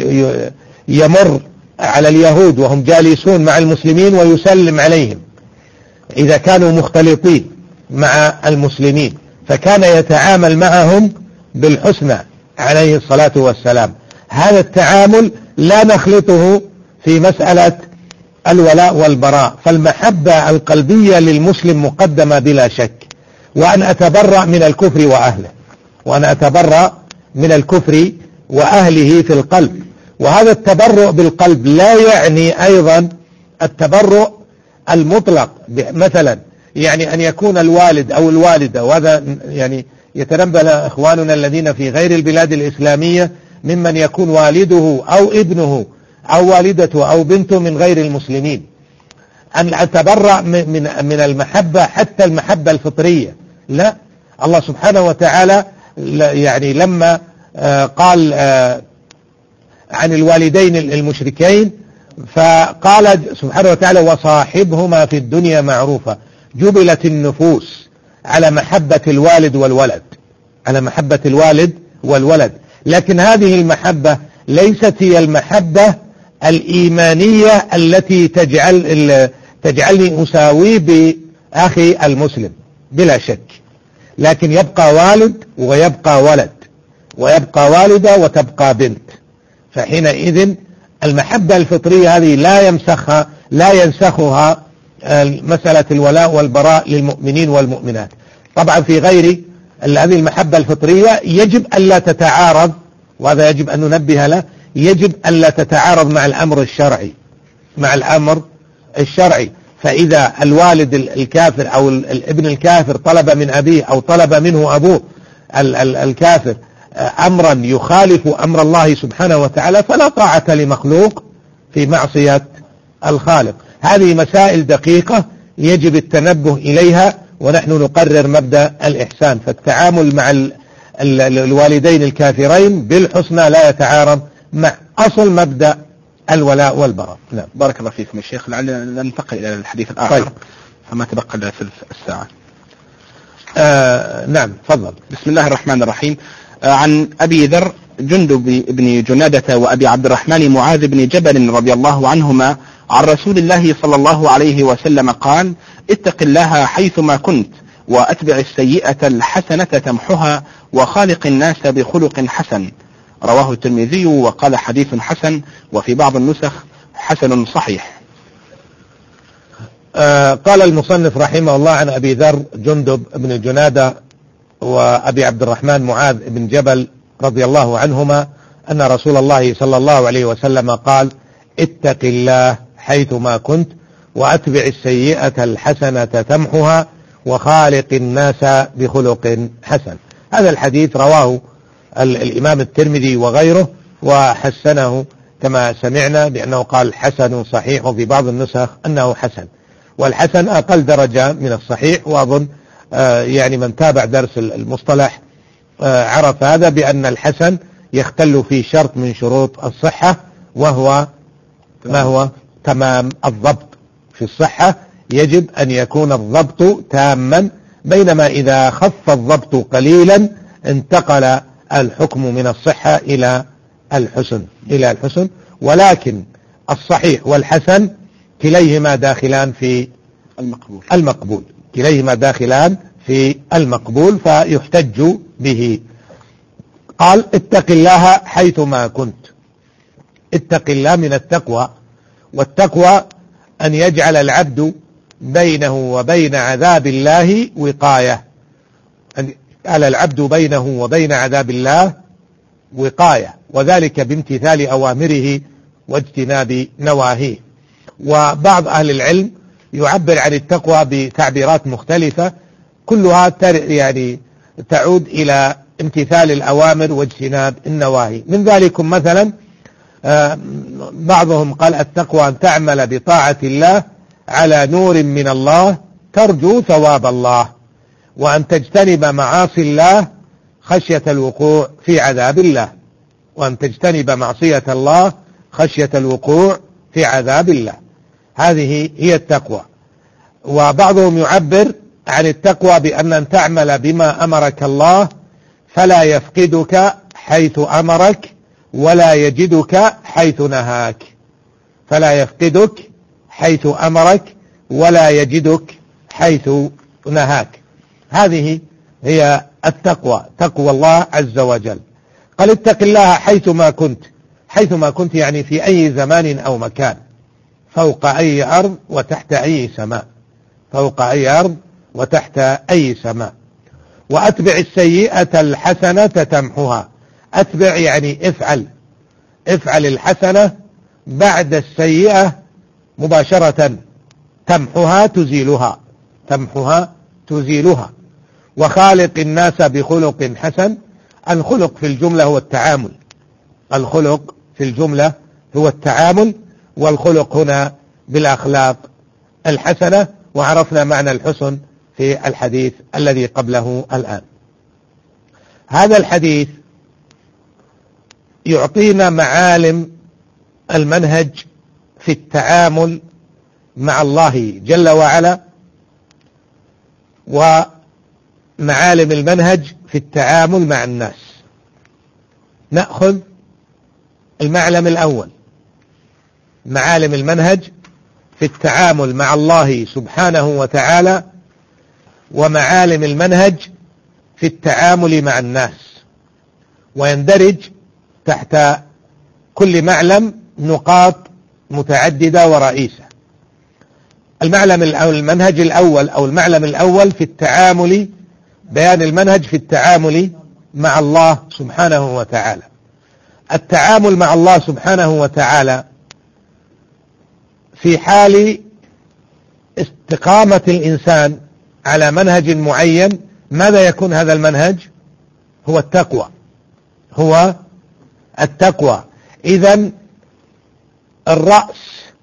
يمر على اليهود وهم جالسون مع المسلمين ويسلم عليهم إذا كانوا مختلطين مع المسلمين، فكان يتعامل معهم بالحسنى عليه الصلاة والسلام. هذا التعامل لا نخلطه في مسألة الولاء والبراء، فالمحبة القلبية للمسلم مقدمة بلا شك، وأن أتبرأ من الكفر وأهله، وأن أتبرأ من الكفر وأهله في القلب. وهذا التبرؤ بالقلب لا يعني أيضا التبرؤ المطلق، مثلا يعني أن يكون الوالد أو الوالدة، وهذا يعني يتنبه إخواننا الذين في غير البلاد الإسلامية ممن يكون والده أو ابنه أو والدته أو بنته من غير المسلمين، أن أتبرأ من المحبة حتى المحبة الفطرية. لا، الله سبحانه وتعالى يعني لما قال عن الوالدين المشركين فقال سبحانه وتعالى: وصاحبهما في الدنيا معروفا. جبلت النفوس على محبة الوالد والولد، على محبة الوالد والولد، لكن هذه المحبة ليست هي المحبة الإيمانية التي تجعلني أساوي بأخي المسلم بلا شك، لكن يبقى والد ويبقى ولد، ويبقى والدة وتبقى بنت. فحينئذ المحبة الفطرية هذه لا ينسخها مسألة الولاء والبراء للمؤمنين والمؤمنات. طبعا في غير هذه المحبة الفطرية يجب ألا تتعارض، وهذا يجب أن ننبه له، يجب ألا تتعارض مع الأمر الشرعي. فإذا الوالد الكافر أو الابن الكافر طلب من أبيه أو طلب منه أبوه الكافر أمرا يخالف أمر الله سبحانه وتعالى فلا طاعة لمخلوق في معصية الخالق. هذه مسائل دقيقة يجب التنبه إليها، ونحن نقرر مبدأ الإحسان. فالتعامل مع الوالدين الكافرين بالحسنى لا يتعارض مع أصل مبدأ الولاء والبراء. نعم. بارك الله فيكم يا شيخ. لعلنا ننتقل إلى الحديث الآخر. طيب. فما تبقى لنا ثلث الساعة. نعم تفضل. بسم الله الرحمن الرحيم. عن أبي ذر جندب بن جنادة وأبي عبد الرحمن معاذ بن جبل رضي الله عنهما عن رسول الله صلى الله عليه وسلم قال: اتق الله حيثما كنت، وأتبع السيئة الحسنة تمحها، وخالق الناس بخلق حسن. رواه الترمذي وقال: حديث حسن، وفي بعض النسخ حسن صحيح. قال المصنف رحمه الله عن أبي ذر جندب بن جنادة وأبي عبد الرحمن معاذ بن جبل رضي الله عنهما أن رسول الله صلى الله عليه وسلم قال: اتق الله حيثما كنت وأتبع السيئة الحسنة تمحها وخالق الناس بخلق حسن. هذا الحديث رواه الإمام الترمذي وغيره وحسنه كما سمعنا، بأنه قال حسن صحيح، وفي بعض النسخ أنه حسن، والحسن أقل درجة من الصحيح. وأظن يعني من تابع درس المصطلح عرف هذا، بأن الحسن يختل في شرط من شروط الصحة، وهو ما هو تمام الضبط. في الصحة يجب أن يكون الضبط تاما، بينما إذا خف الضبط قليلا انتقل الحكم من الصحة إلى الحسن. ولكن الصحيح والحسن كليهما داخلان في المقبول، كليهما داخلان في المقبول، فيحتج به. قال: اتق الله حيثما كنت. اتق الله من التقوى، والتقوى أن يجعل العبد بينه وبين عذاب الله وقاية، أن يجعل العبد بينه وبين عذاب الله وقاية، وذلك بامتثال أوامره واجتناب نواهيه. وبعض أهل العلم يعبر عن التقوى بتعبيرات مختلفة، كلها يعني تعود إلى امتثال الأوامر واجتناب النواهي. من ذلك مثلا بعضهم قال: التقوى أن تعمل بطاعة الله على نور من الله ترجو ثواب الله، وأن تجتنب معاصي الله خشية الوقوع في عذاب الله، وأن تجتنب معصية الله خشية الوقوع في عذاب الله. هذه هي التقوى. وبعضهم يعبر عن التقوى بأن تعمل بما أمرك الله فلا يفقدك حيث أمرك ولا يجدك حيث نهاك، فلا يفقدك حيث أمرك ولا يجدك حيث نهاك. هذه هي التقوى، تقوى الله عز وجل. قال: اتق الله حيثما كنت. حيثما كنت يعني في أي زمان أو مكان، فوق أي أرض وتحت أي سماء، فوق أي أرض وتحت أي سماء. وأتبع السيئة الحسنة تمحها. أتبع يعني افعل الحسنة بعد السيئة مباشرة، تمحها تزيلها. وخالق الناس بخلق حسن. الخلق في الجملة هو التعامل، الخلق في الجملة هو التعامل، والخلق هنا بالأخلاق الحسنة. وعرفنا معنى الحسن في الحديث الذي قبله الآن. هذا الحديث يعطينا معالم المنهج في التعامل مع الله جل وعلا، ومعالم المنهج في التعامل مع الناس. نأخذ المعلم الأول، معالم المنهج في التعامل مع الله سبحانه وتعالى، ومعالم المنهج في التعامل مع الناس. ويندرج تحت كل معلم نقاط متعددة ورئيسة. المنهج الأول أو المعلم الأول في التعامل، بيان المنهج في التعامل مع الله سبحانه وتعالى. التعامل مع الله سبحانه وتعالى في حال استقامة الإنسان على منهج معين، ماذا يكون هذا المنهج؟ هو التقوى. إذن الرأس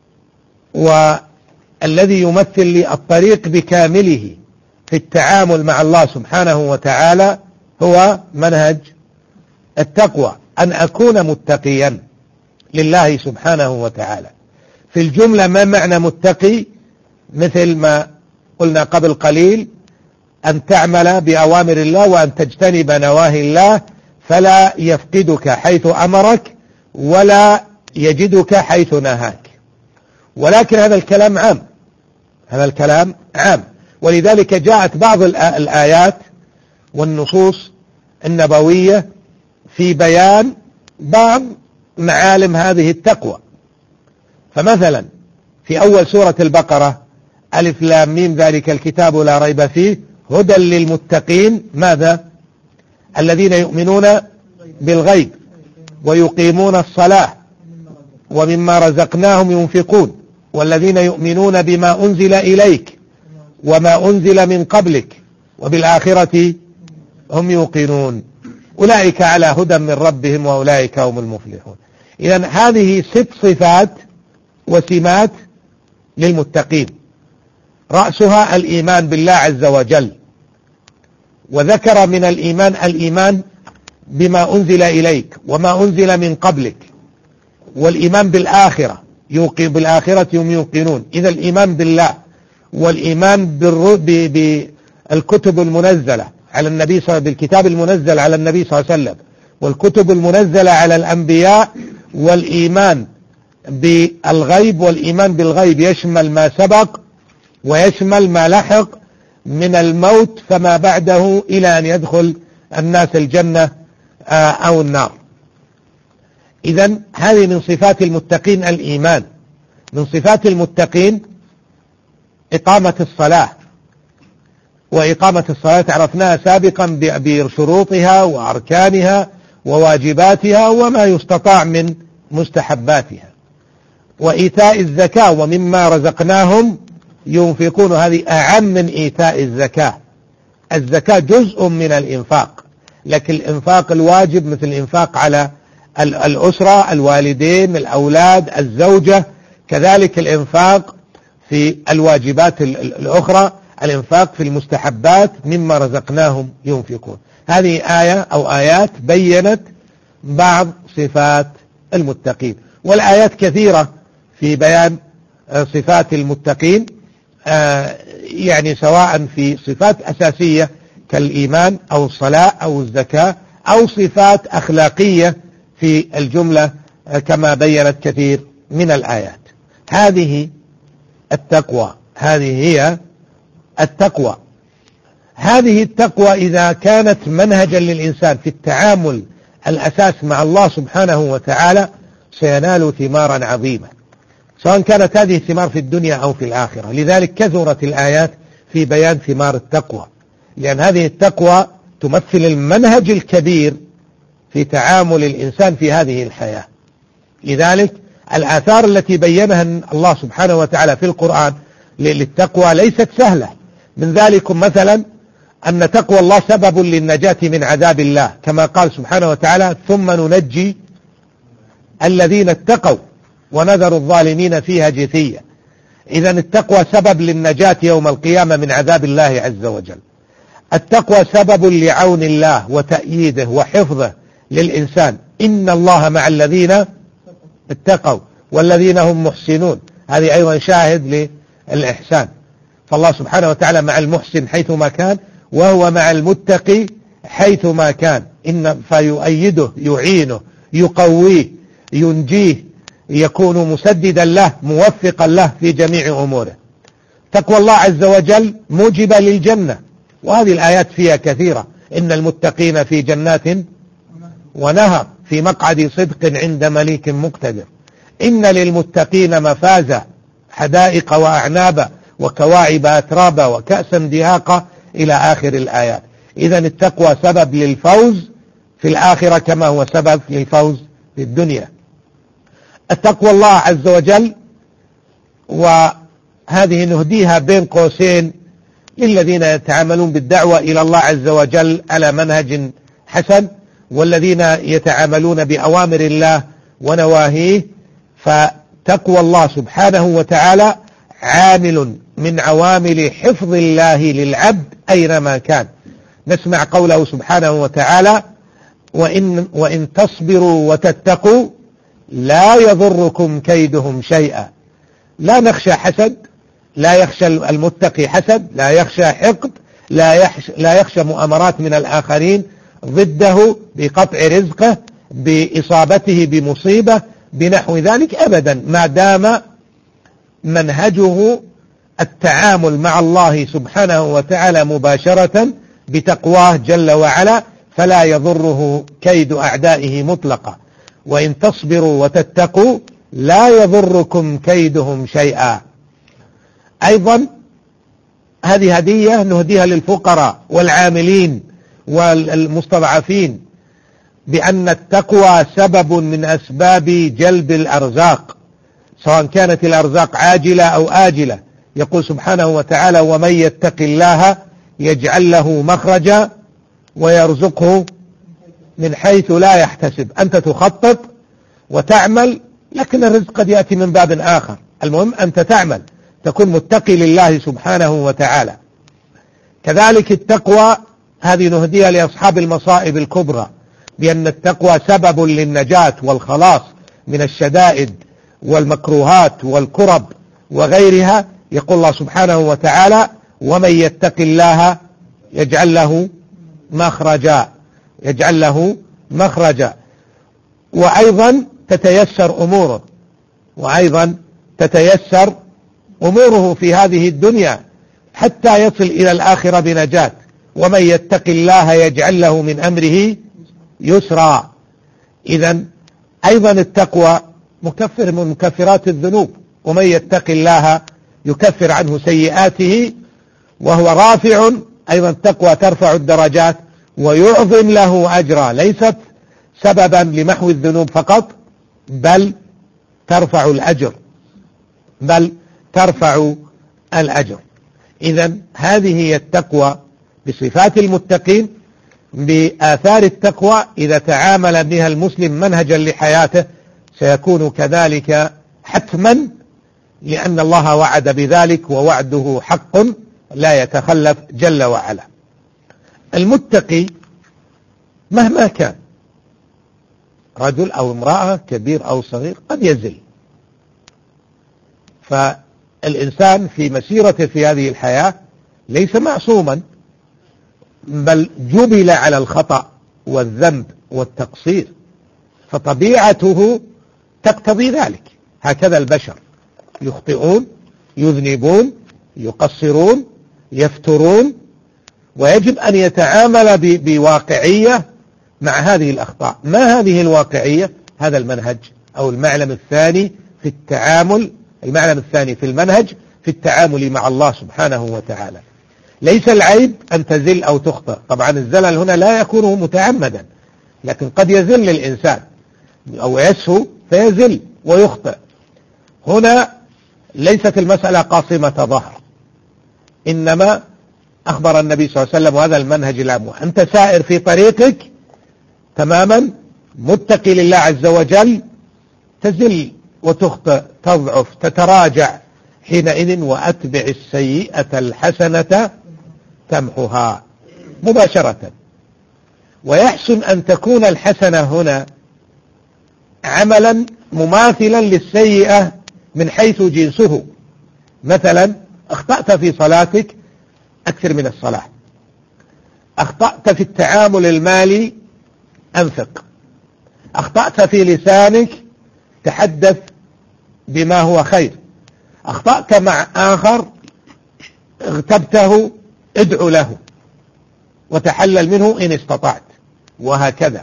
والذي يمثل لي الطريق بكامله في التعامل مع الله سبحانه وتعالى هو منهج التقوى، أن أكون متقيا لله سبحانه وتعالى. في الجملة ما معنى متقي؟ مثل ما قلنا قبل قليل، أن تعمل بأوامر الله وأن تجتنب نواهي الله، فلا يفقدك حيث أمرك ولا يجدك حيث نهاك. ولكن هذا الكلام عام، ولذلك جاءت بعض الآيات والنصوص النبوية في بيان بعض معالم هذه التقوى. فمثلا في أول سورة البقرة: ألف لام ميم ذلك الكتاب لا ريب فيه هدى للمتقين. ماذا؟ الذين يؤمنون بالغيب ويقيمون الصلاة ومما رزقناهم ينفقون والذين يؤمنون بما أنزل إليك وما أنزل من قبلك وبالآخرة هم يوقنون أولئك على هدى من ربهم وأولئك هم المفلحون. إذن هذه 6 صفات وسمات للمتقين، رأسها الإيمان بالله عز وجل، وذكر من الإيمان بما أنزل إليك وما أنزل من قبلك، والإيمان بالآخرة بالآخرة هم يوقنون. إذا الإيمان بالله والإيمان بالكتب المنزلة على النبي بالكتاب المنزل على النبي صلى الله عليه وسلم والكتب المنزلة على الأنبياء، والإيمان بالغيب، والإيمان بالغيب يشمل ما سبق ويشمل ما لحق من الموت فما بعده إلى أن يدخل الناس الجنة أو النار. إذن هذه من صفات المتقين الإيمان. من صفات المتقين إقامة الصلاة، وإقامة الصلاة عرفناها سابقا بشروطها وأركانها وواجباتها وما يستطاع من مستحباتها، وإيتاء الزكاة ومما رزقناهم ينفقون، هذه أعم من إيتاء الزكاة. الزكاة جزء من الإنفاق، لكن الإنفاق الواجب مثل الإنفاق على الأسرة، الوالدين، الأولاد، الزوجة، كذلك الإنفاق في الواجبات الأخرى، الإنفاق في المستحبات مما رزقناهم ينفقون. هذه آية أو آيات بيّنت بعض صفات المتقين، والآيات كثيرة في بيان صفات المتقين، يعني سواء في صفات أساسية كالإيمان أو الصلاة أو الزكاة، أو صفات أخلاقية في الجملة كما بيّنت كثير من الآيات. هذه التقوى، هذه هي التقوى. هذه التقوى إذا كانت منهجا للإنسان في التعامل الأساس مع الله سبحانه وتعالى سينال ثمارا عظيمة، سواء كانت هذه الثمار في الدنيا أو في الآخرة. لذلك كثرت الآيات في بيان ثمار التقوى، لأن هذه التقوى تمثل المنهج الكبير في تعامل الإنسان في هذه الحياة. لذلك الآثار التي بينها الله سبحانه وتعالى في القرآن للتقوى ليست سهلة. من ذلك مثلا أن تقوى الله سبب للنجاة من عذاب الله، كما قال سبحانه وتعالى: ثم ننجي الذين اتقوا ونذر الظالمين فيها جثيا. إذن التقوى سبب للنجاة يوم القيامة من عذاب الله عز وجل. التقوى سبب لعون الله وتأييده وحفظه للإنسان. إن الله مع الذين اتقوا والذين هم محسنون، هذه أيضا شاهد للإحسان. فالله سبحانه وتعالى مع المحسن حيثما كان، وهو مع المتقي حيثما كان، فيؤيده، يعينه، يقويه، ينجيه، يكون مسددا له، موفقا له في جميع أموره. تقوى الله عز وجل موجبة للجنة، وهذه الآيات فيها كثيرة: إن المتقين في جنات ونهر في مقعد صدق عند مليك مقتدر، إن للمتقين مفازا حدائق وأعنابا وكواعب أترابا وكأسا دهاقا إلى آخر الآيات. إذن التقوى سبب للفوز في الآخرة كما هو سبب للفوز في الدنيا. التقوى الله عز وجل، وهذه نهديها بين قوسين للذين يتعاملون بالدعوة إلى الله عز وجل على منهج حسن، والذين يتعاملون بأوامر الله ونواهيه. فتقوى الله سبحانه وتعالى عامل من عوامل حفظ الله للعبد أينما كان. نسمع قوله سبحانه وتعالى: وإن تصبروا وتتقوا لا يضركم كيدهم شيئا. لا نخشى حسد، لا يخشى المتقي حسد، لا يخشى حقد، لا يخشى مؤامرات من الآخرين ضده بقطع رزقه، بإصابته بمصيبة، بنحو ذلك أبدا، ما دام منهجه التعامل مع الله سبحانه وتعالى مباشرة بتقواه جل وعلا، فلا يضره كيد أعدائه مطلقا. وإن تصبروا وتتقوا لا يضركم كيدهم شيئا. أيضا هذه هدية نهديها للفقراء والعاملين والمستضعفين، بأن التقوى سبب من أسباب جلب الأرزاق، سواء كانت الأرزاق عاجلة أو آجلة. يقول سبحانه وتعالى: ومن يتق الله يجعل له مخرجا ويرزقه من حيث لا يحتسب. أنت تخطط وتعمل، لكن الرزق قد يأتي من باب آخر. المهم أنت تعمل، تكون متقي لله سبحانه وتعالى. كذلك التقوى هذه نهديها لأصحاب المصائب الكبرى، بأن التقوى سبب للنجاة والخلاص من الشدائد والمكروهات والكرب وغيرها. يقول الله سبحانه وتعالى: ومن يتق الله يجعل له مخرجا، يجعل له مخرجا. وأيضا تتيسر أموره، وأيضا تتيسر أموره في هذه الدنيا حتى يصل إلى الآخرة بنجاة. ومن يتق الله يجعل له من أمره يسرا. إذن أيضا التقوى مكفر من مكفرات الذنوب، ومن يتق الله يكفر عنه سيئاته وهو رافع. أيضا التقوى ترفع الدرجات ويعظم له أجرا، ليست سببا لمحو الذنوب فقط، بل ترفع الأجر، بل ترفع الأجر. إذن هذه هي التقوى بصفات المتقين، بآثار التقوى. إذا تعامل بها المسلم منهجا لحياته سيكون كذلك حتما، لأن الله وعد بذلك، ووعده حق لا يتخلف جل وعلا. المتقي مهما كان، رجل أو امرأة، كبير أو صغير، قد يزل. فالإنسان في مسيرته في هذه الحياة ليس معصوما، بل جبل على الخطأ والذنب والتقصير، فطبيعته تقتضي ذلك. هكذا البشر يخطئون، يذنبون، يقصرون، يفترون، ويجب أن يتعامل بواقعية مع هذه الأخطاء. ما هذه الواقعية؟ هذا المنهج أو المعلم الثاني في التعامل، المعلم الثاني في المنهج في التعامل مع الله سبحانه وتعالى. ليس العيب أن تزل أو تخطئ، طبعا الزلل هنا لا يكون متعمدا، لكن قد يزل الإنسان أو يسهو فيزل ويخطئ. هنا ليست المسألة قاصمة ظهر، إنما أخبر النبي صلى الله عليه وسلم، وهذا المنهج العام، أنت سائر في طريقك تماما متقي لله عز وجل، تزل وتخطئ، تضعف، تتراجع. حينئذ وأتبع السيئة الحسنة تمحها مباشرة. ويحسن أن تكون الحسنة هنا عملا مماثلا للسيئة من حيث جنسه. مثلا أخطأت في صلاتك، أكثر من الصلاة. أخطأت في التعامل المالي، أنفق. أخطأت في لسانك، تحدث بما هو خير. أخطأت مع آخر، اغتبته، ادعو له وتحلل منه إن استطعت، وهكذا.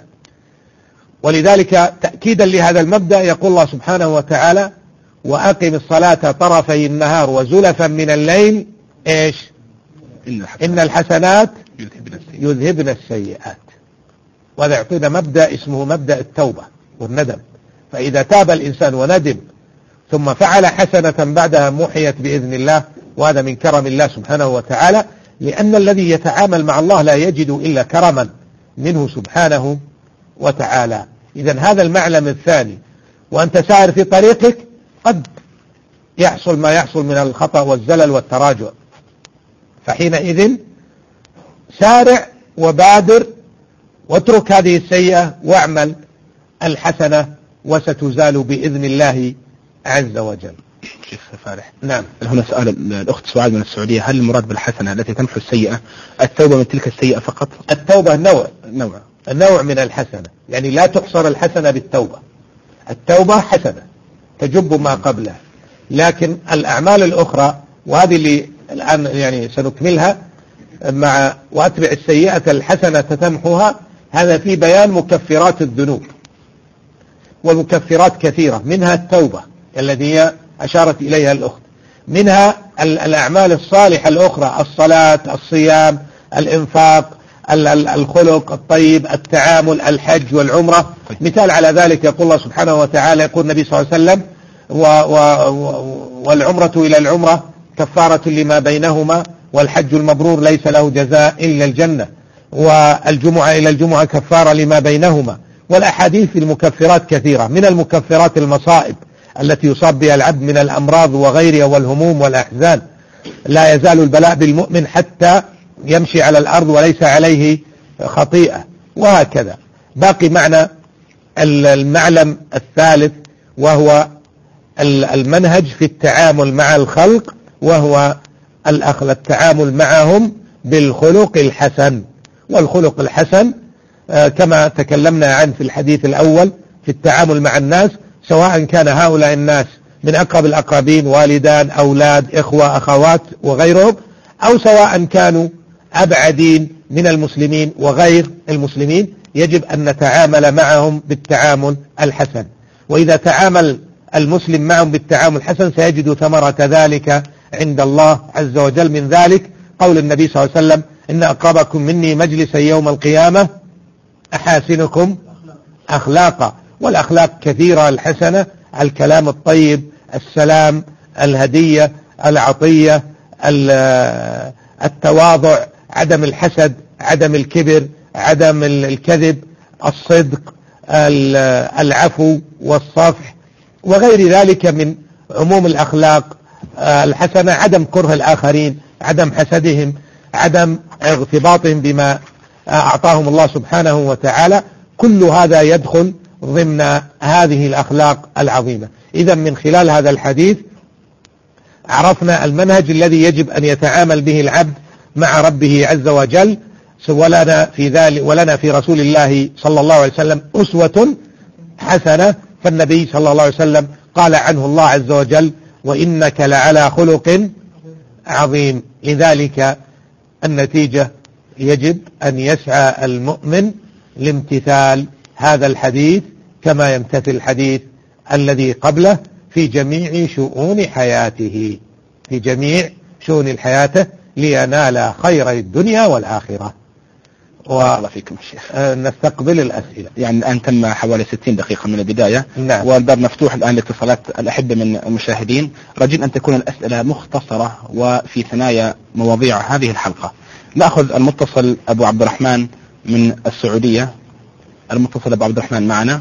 ولذلك تأكيدا لهذا المبدأ يقول الله سبحانه وتعالى: وأقم الصلاة طرفي النهار وزلفا من الليل، إيش؟ إن الحسنات يذهبن السيئات. وهذا يعطينا مبدأ اسمه مبدأ التوبة والندم. فإذا تاب الإنسان وندم ثم فعل حسنة بعدها محيت بإذن الله، وهذا من كرم الله سبحانه وتعالى، لأن الذي يتعامل مع الله لا يجد إلا كرما منه سبحانه وتعالى. إذن هذا المعلم الثاني. وأنت سائر في طريقك قد يحصل ما يحصل من الخطأ والزلل والتراجع، فحينئذ سارع وبادر واترك هذه السيئة واعمل الحسنة، وستزال بإذن الله عز وجل. شيخ فارح، نعم. هنا سؤال الأخت سعاد من السعودية: هل المراد بالحسنة التي تمحو السيئة التوبة من تلك السيئة فقط؟ التوبة نوع من الحسنة، يعني لا تحصر الحسنة بالتوبة. التوبة حسنة تجب ما قبلها، لكن الأعمال الأخرى، وهذه اللي الآن يعني سنكملها مع وأتبع السيئة الحسنة تمحوها، هذا في بيان مكفرات الذنوب. والمكفرات كثيرة، منها التوبة الذي هي أشارت إليها الأخت، منها الأعمال الصالحة الأخرى: الصلاة، الصيام، الإنفاق، الخلق الطيب، التعامل، الحج والعمرة. مثال على ذلك يقول الله سبحانه وتعالى، يقول النبي صلى الله عليه وسلم: والعمرة إلى العمرة كفارة لما بينهما، والحج المبرور ليس له جزاء إلا الجنة، والجمعة إلى الجمعة كفارة لما بينهما. والأحاديث المكفرات كثيرة، من المكفرات المصائب التي يصاب بها العبد من الأمراض وغيرها والهموم والأحزان. لا يزال البلاء بالمؤمن حتى يمشي على الأرض وليس عليه خطيئة، وهكذا. باقي معنى المعلم الثالث، وهو المنهج في التعامل مع الخلق، وهو التعامل معهم بالخلق الحسن. والخلق الحسن كما تكلمنا عنه في الحديث الأول في التعامل مع الناس، سواء كان هؤلاء الناس من أقرب الأقربين، والدان، أولاد، إخوة، أخوات وغيرهم، أو سواء كانوا أبعدين من المسلمين وغير المسلمين، يجب أن نتعامل معهم بالتعامل الحسن. وإذا تعامل المسلم معهم بالتعامل الحسن سيجد ثمرة ذلك عند الله عز وجل. من ذلك قول النبي صلى الله عليه وسلم: إن أقربكم مني مجلسا يوم القيامة أحاسنكم أخلاقا. والأخلاق كثيرة الحسنة: الكلام الطيب، السلام، الهدية، العطية، التواضع، عدم الحسد، عدم الكبر، عدم الكذب، الصدق، العفو والصفح، وغير ذلك من عموم الأخلاق الحسنة. عدم كره الآخرين، عدم حسدهم، عدم اغتباطهم بما أعطاهم الله سبحانه وتعالى. كل هذا يدخل ضمن هذه الأخلاق العظيمة. إذا من خلال هذا الحديث عرفنا المنهج الذي يجب أن يتعامل به العبد مع ربه عز وجل. ولنا في ذلك ولنا في رسول الله صلى الله عليه وسلم أسوة حسنة. فالنبي صلى الله عليه وسلم قال عنه الله عز وجل: وإنك لعلى خلق عظيم. لذلك النتيجة يجب أن يسعى المؤمن لامتثال هذا الحديث كما يمتثل الحديث الذي قبله في جميع شؤون حياته، في جميع شؤون الحياة، لينال خير الدنيا والآخرة. الله فيكم الشيخ. نستقبل الأسئلة. يعني الآن تم حوالي 60 دقيقة من البداية. نعم. والباب مفتوح الآن لاتصالات الأحبة من المشاهدين. رجل أن تكون الأسئلة مختصرة وفي ثنايا مواضيع هذه الحلقة. نأخذ المتصل أبو عبد الرحمن من السعودية. المتصل أبو عبد الرحمن معنا.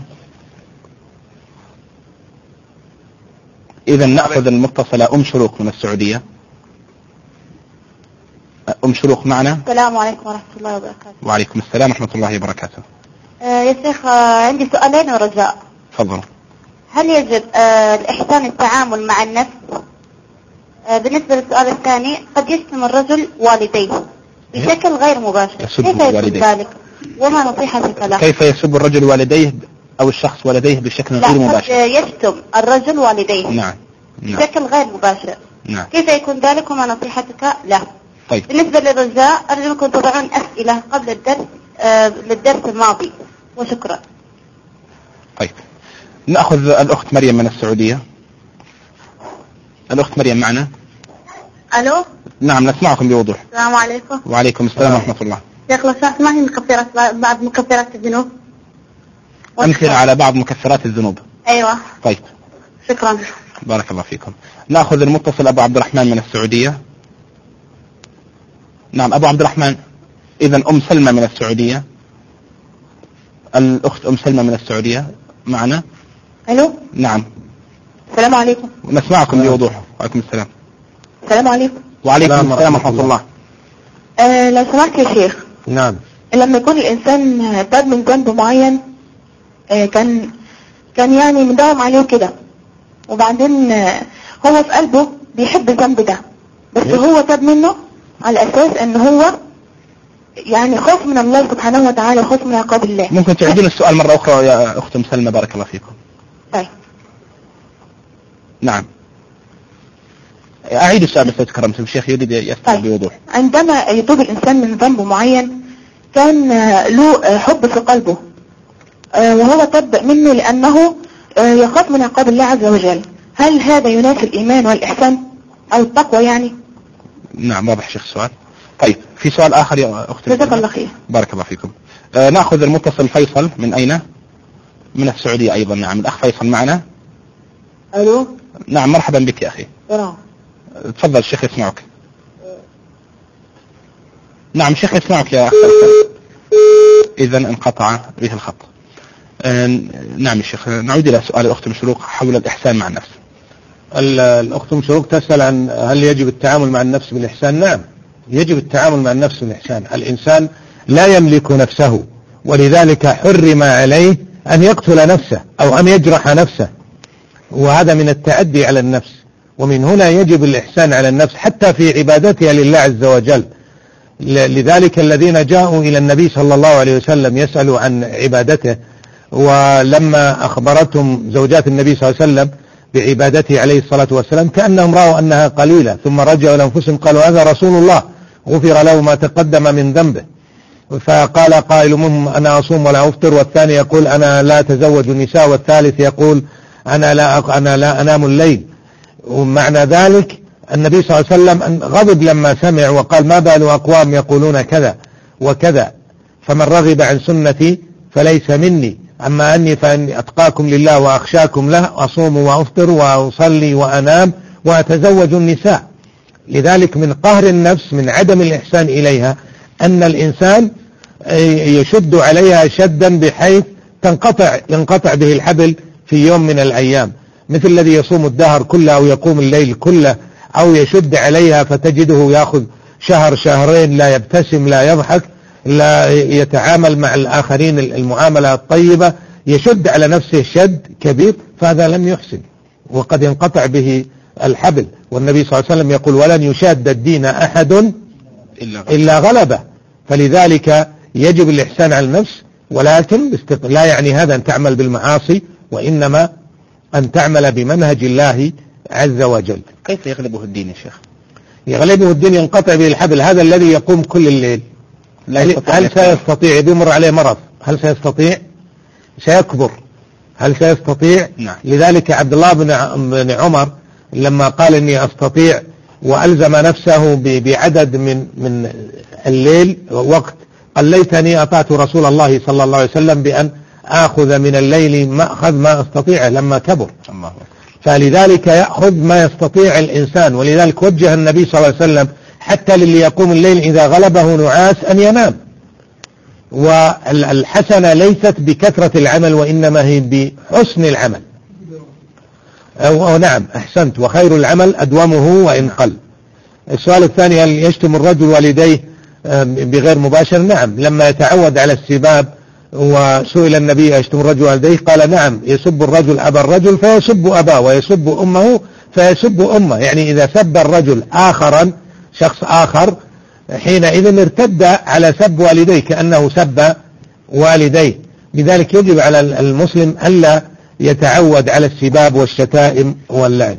إذا نأخذ المتصلة أم شروق من السعودية. أم شروق معنا. السلام عليكم ورحمة الله وبركاته. وعليكم السلام ورحمة الله وبركاته. يا شيخ عندي سؤالين ورجاء. تفضل. هل يجب الإحسان التعامل مع النفس؟ بالنسبة للسؤال الثاني، قد يشتم الرجل والديه بشكل غير مباشر، كيف يكون ذلك؟ وما نصيحتك له؟ كيف يسب الرجل والديه أو الشخص والديه بشكل غير مباشر؟ قد يشتم الرجل والديه. نعم. بشكل غير مباشر. نعم. كيف يكون ذلك وما نصيحتك له؟ طيب. بالنسبة للرجاء أرجوكم تضعون أسئلة قبل الدرس للدرس الماضي، وشكرا. طيب نأخذ الأخت مريم من السعودية. الأخت مريم معنا. ألو. نعم نسمعكم بوضوح. السلام عليكم. وعليكم السلام ورحمة الله. شيخ لو سمحت، ما هي بعض مكفرات الذنوب؟ أمثلة على بعض مكفرات الذنوب. أيوة. طيب شكرا. بارك الله فيكم. نأخذ المتصل أبو عبد الرحمن من السعودية. نعم أبو عبد الرحمن. إذا أم سلمى من السعودية. الأخت أم سلمى من السعودية معنا. ألو. نعم. السلام عليكم. نسمعكم بوضوح. وعليكم السلام. السلام عليكم. وعليكم السلام ورحمة الله. لو سمحت يا شيخ. نعم. لما يكون الإنسان تاب من ذنب معين، كان يعني مداوم عليه كده، وبعدين هو في قلبه بيحب الذنب ده، بس هو تاب منه على أساس أن هو يعني خوف من الله سبحانه وتعالى وخوف من عقاب الله. ممكن تعيدون السؤال مرة أخرى يا أخت أم سلمى بارك الله فيكم. طيب. نعم أعيد السؤال بس تكرمت الشيخ يريد يستمع بوضوح. عندما يتوب الإنسان من ذنب معين كان له حب في قلبه، وهو تاب منه لأنه يخاف من عقاب الله عز وجل، هل هذا ينافي الإيمان والإحسان أو التقوى يعني؟ نعم واضح شيخ السؤال. طيب في سؤال آخر يا أختي. جزاك الله خير. بارك الله فيكم. نأخذ المتصل فيصل من أين؟ من السعودية أيضا. نعم الأخ فيصل معنا. الو. نعم مرحبا بك يا أخي. سلام. تفضل الشيخ يسمعك. نعم الشيخ يسمعك يا أخ فيصل. إذا انقطع به الخط. نعم الشيخ نعود إلى سؤال الأخت مشروق حول الإحسان مع النفس. الأخت مشروق تسأل عن هل يجب التعامل مع النفس بالإحسان. نعم يجب التعامل مع النفس بالإحسان. الإنسان لا يملك نفسه، ولذلك حرم عليه أن يقتل نفسه أو أن يجرح نفسه، وهذا من التعدي على النفس. ومن هنا يجب الإحسان على النفس حتى في عبادتها لله عز وجل. لذلك الذين جاءوا إلى النبي صلى الله عليه وسلم يسألوا عن عبادته، ولما أخبرتهم زوجات النبي صلى الله عليه وسلم بعبادته عليه الصلاة والسلام كأنهم رأوا أنها قليلة، ثم رجعوا لأنفسهم قالوا هذا رسول الله غفر له ما تقدم من ذنبه. فقال قائل منهم أنا أصوم ولا أفطر، والثاني يقول أنا لا أتزوج النساء، والثالث يقول أنا لا أنام الليل. ومعنى ذلك النبي صلى الله عليه وسلم غضب لما سمع وقال ما بال أقوام يقولون كذا وكذا، فمن رغب عن سنتي فليس مني، أما أني فإني أتقاكم لله وأخشاكم له، أصوم وأفطر وأصلي وأنام وأتزوج النساء. لذلك من قهر النفس من عدم الإحسان إليها أن الإنسان يشد عليها شدا بحيث ينقطع به الحبل في يوم من الأيام، مثل الذي يصوم الدهر كله أو يقوم الليل كله، أو يشد عليها فتجده يأخذ شهر شهرين لا يبتسم لا يضحك لا يتعامل مع الآخرين المعاملة الطيبة، يشد على نفسه شد كبير، فهذا لم يحسن وقد ينقطع به الحبل. والنبي صلى الله عليه وسلم يقول ولن يشاد الدين أحد إلا غلبه. فلذلك يجب الإحسان على النفس، ولكن لا يعني هذا أن تعمل بالمعاصي، وإنما أن تعمل بمنهج الله عز وجل. كيف يغلبه الدين يا شيخ؟ يغلبه الدين ينقطع به الحبل. هذا الذي يقوم كل الليل هل سيستطيع؟ بيمر عليه مرض هل سيستطيع؟ سيكبر هل سيستطيع؟ نعم. لذلك عبد الله بن عمر لما قال إني أستطيع وألزم نفسه بعدد من الليل وقت، قال ليتني أطعت رسول الله صلى الله عليه وسلم بأن آخذ من الليل مأخذ ما أستطيع لما كبر. الله. فلذلك يأخذ ما يستطيع الإنسان، ولذلك وجه النبي صلى الله عليه وسلم حتى للي يقوم الليل إذا غلبه نعاس أن ينام. والحسنة ليست بكثرة العمل وإنما هي بحسن العمل. نعم أحسنت، وخير العمل أدومه وإن قل. السؤال الثاني هل يشتم الرجل والديه بغير مباشر؟ نعم، لما يتعود على السباب وسئل النبي يشتم الرجل والديه قال نعم، يسب الرجل أبا الرجل فيسب أباه، ويسب أمه فيسب أمه. يعني إذا سب الرجل آخرا شخص آخر حينئذ ارتد على سب والديه كأنه سب والديه. لذلك يجب على المسلم ألا يتعود على السباب والشتائم واللعن.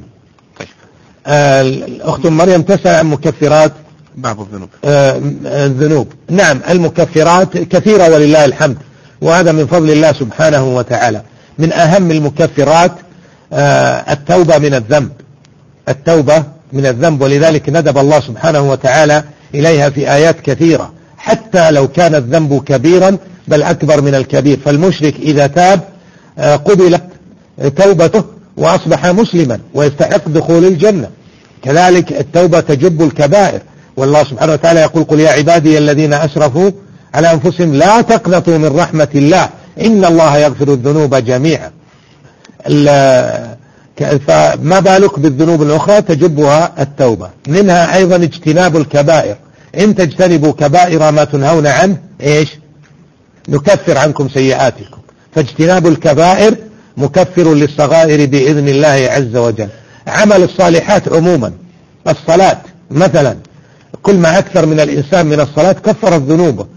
الأخت مريم تسأل عن مكفرات بعض الذنوب. الذنوب. نعم المكفرات كثيرة ولله الحمد، وهذا من فضل الله سبحانه وتعالى. من أهم المكفرات التوبة من الذنب، التوبة من الذنب، ولذلك ندب الله سبحانه وتعالى إليها في آيات كثيرة، حتى لو كان الذنب كبيرا بل أكبر من الكبير. فالمشرك إذا تاب قبلت توبته وأصبح مسلما ويستحق دخول الجنة. كذلك التوبة تجب الكبائر، والله سبحانه وتعالى يقول قل يا عبادي الذين أسرفوا على أنفسهم لا تقنطوا من رحمة الله إن الله يغفر الذنوب جميعا. فما بالك بالذنوب الأخرى تجبها التوبة. منها أيضا اجتناب الكبائر، إن تجتنبوا كبائر ما تنهون عنه إيش نكفر عنكم سيئاتكم. فاجتناب الكبائر مكفر للصغائر بإذن الله عز وجل. عمل الصالحات عموما، الصلاة مثلا، كل ما أكثر من الإنسان من الصلاة كفرت ذنوبه.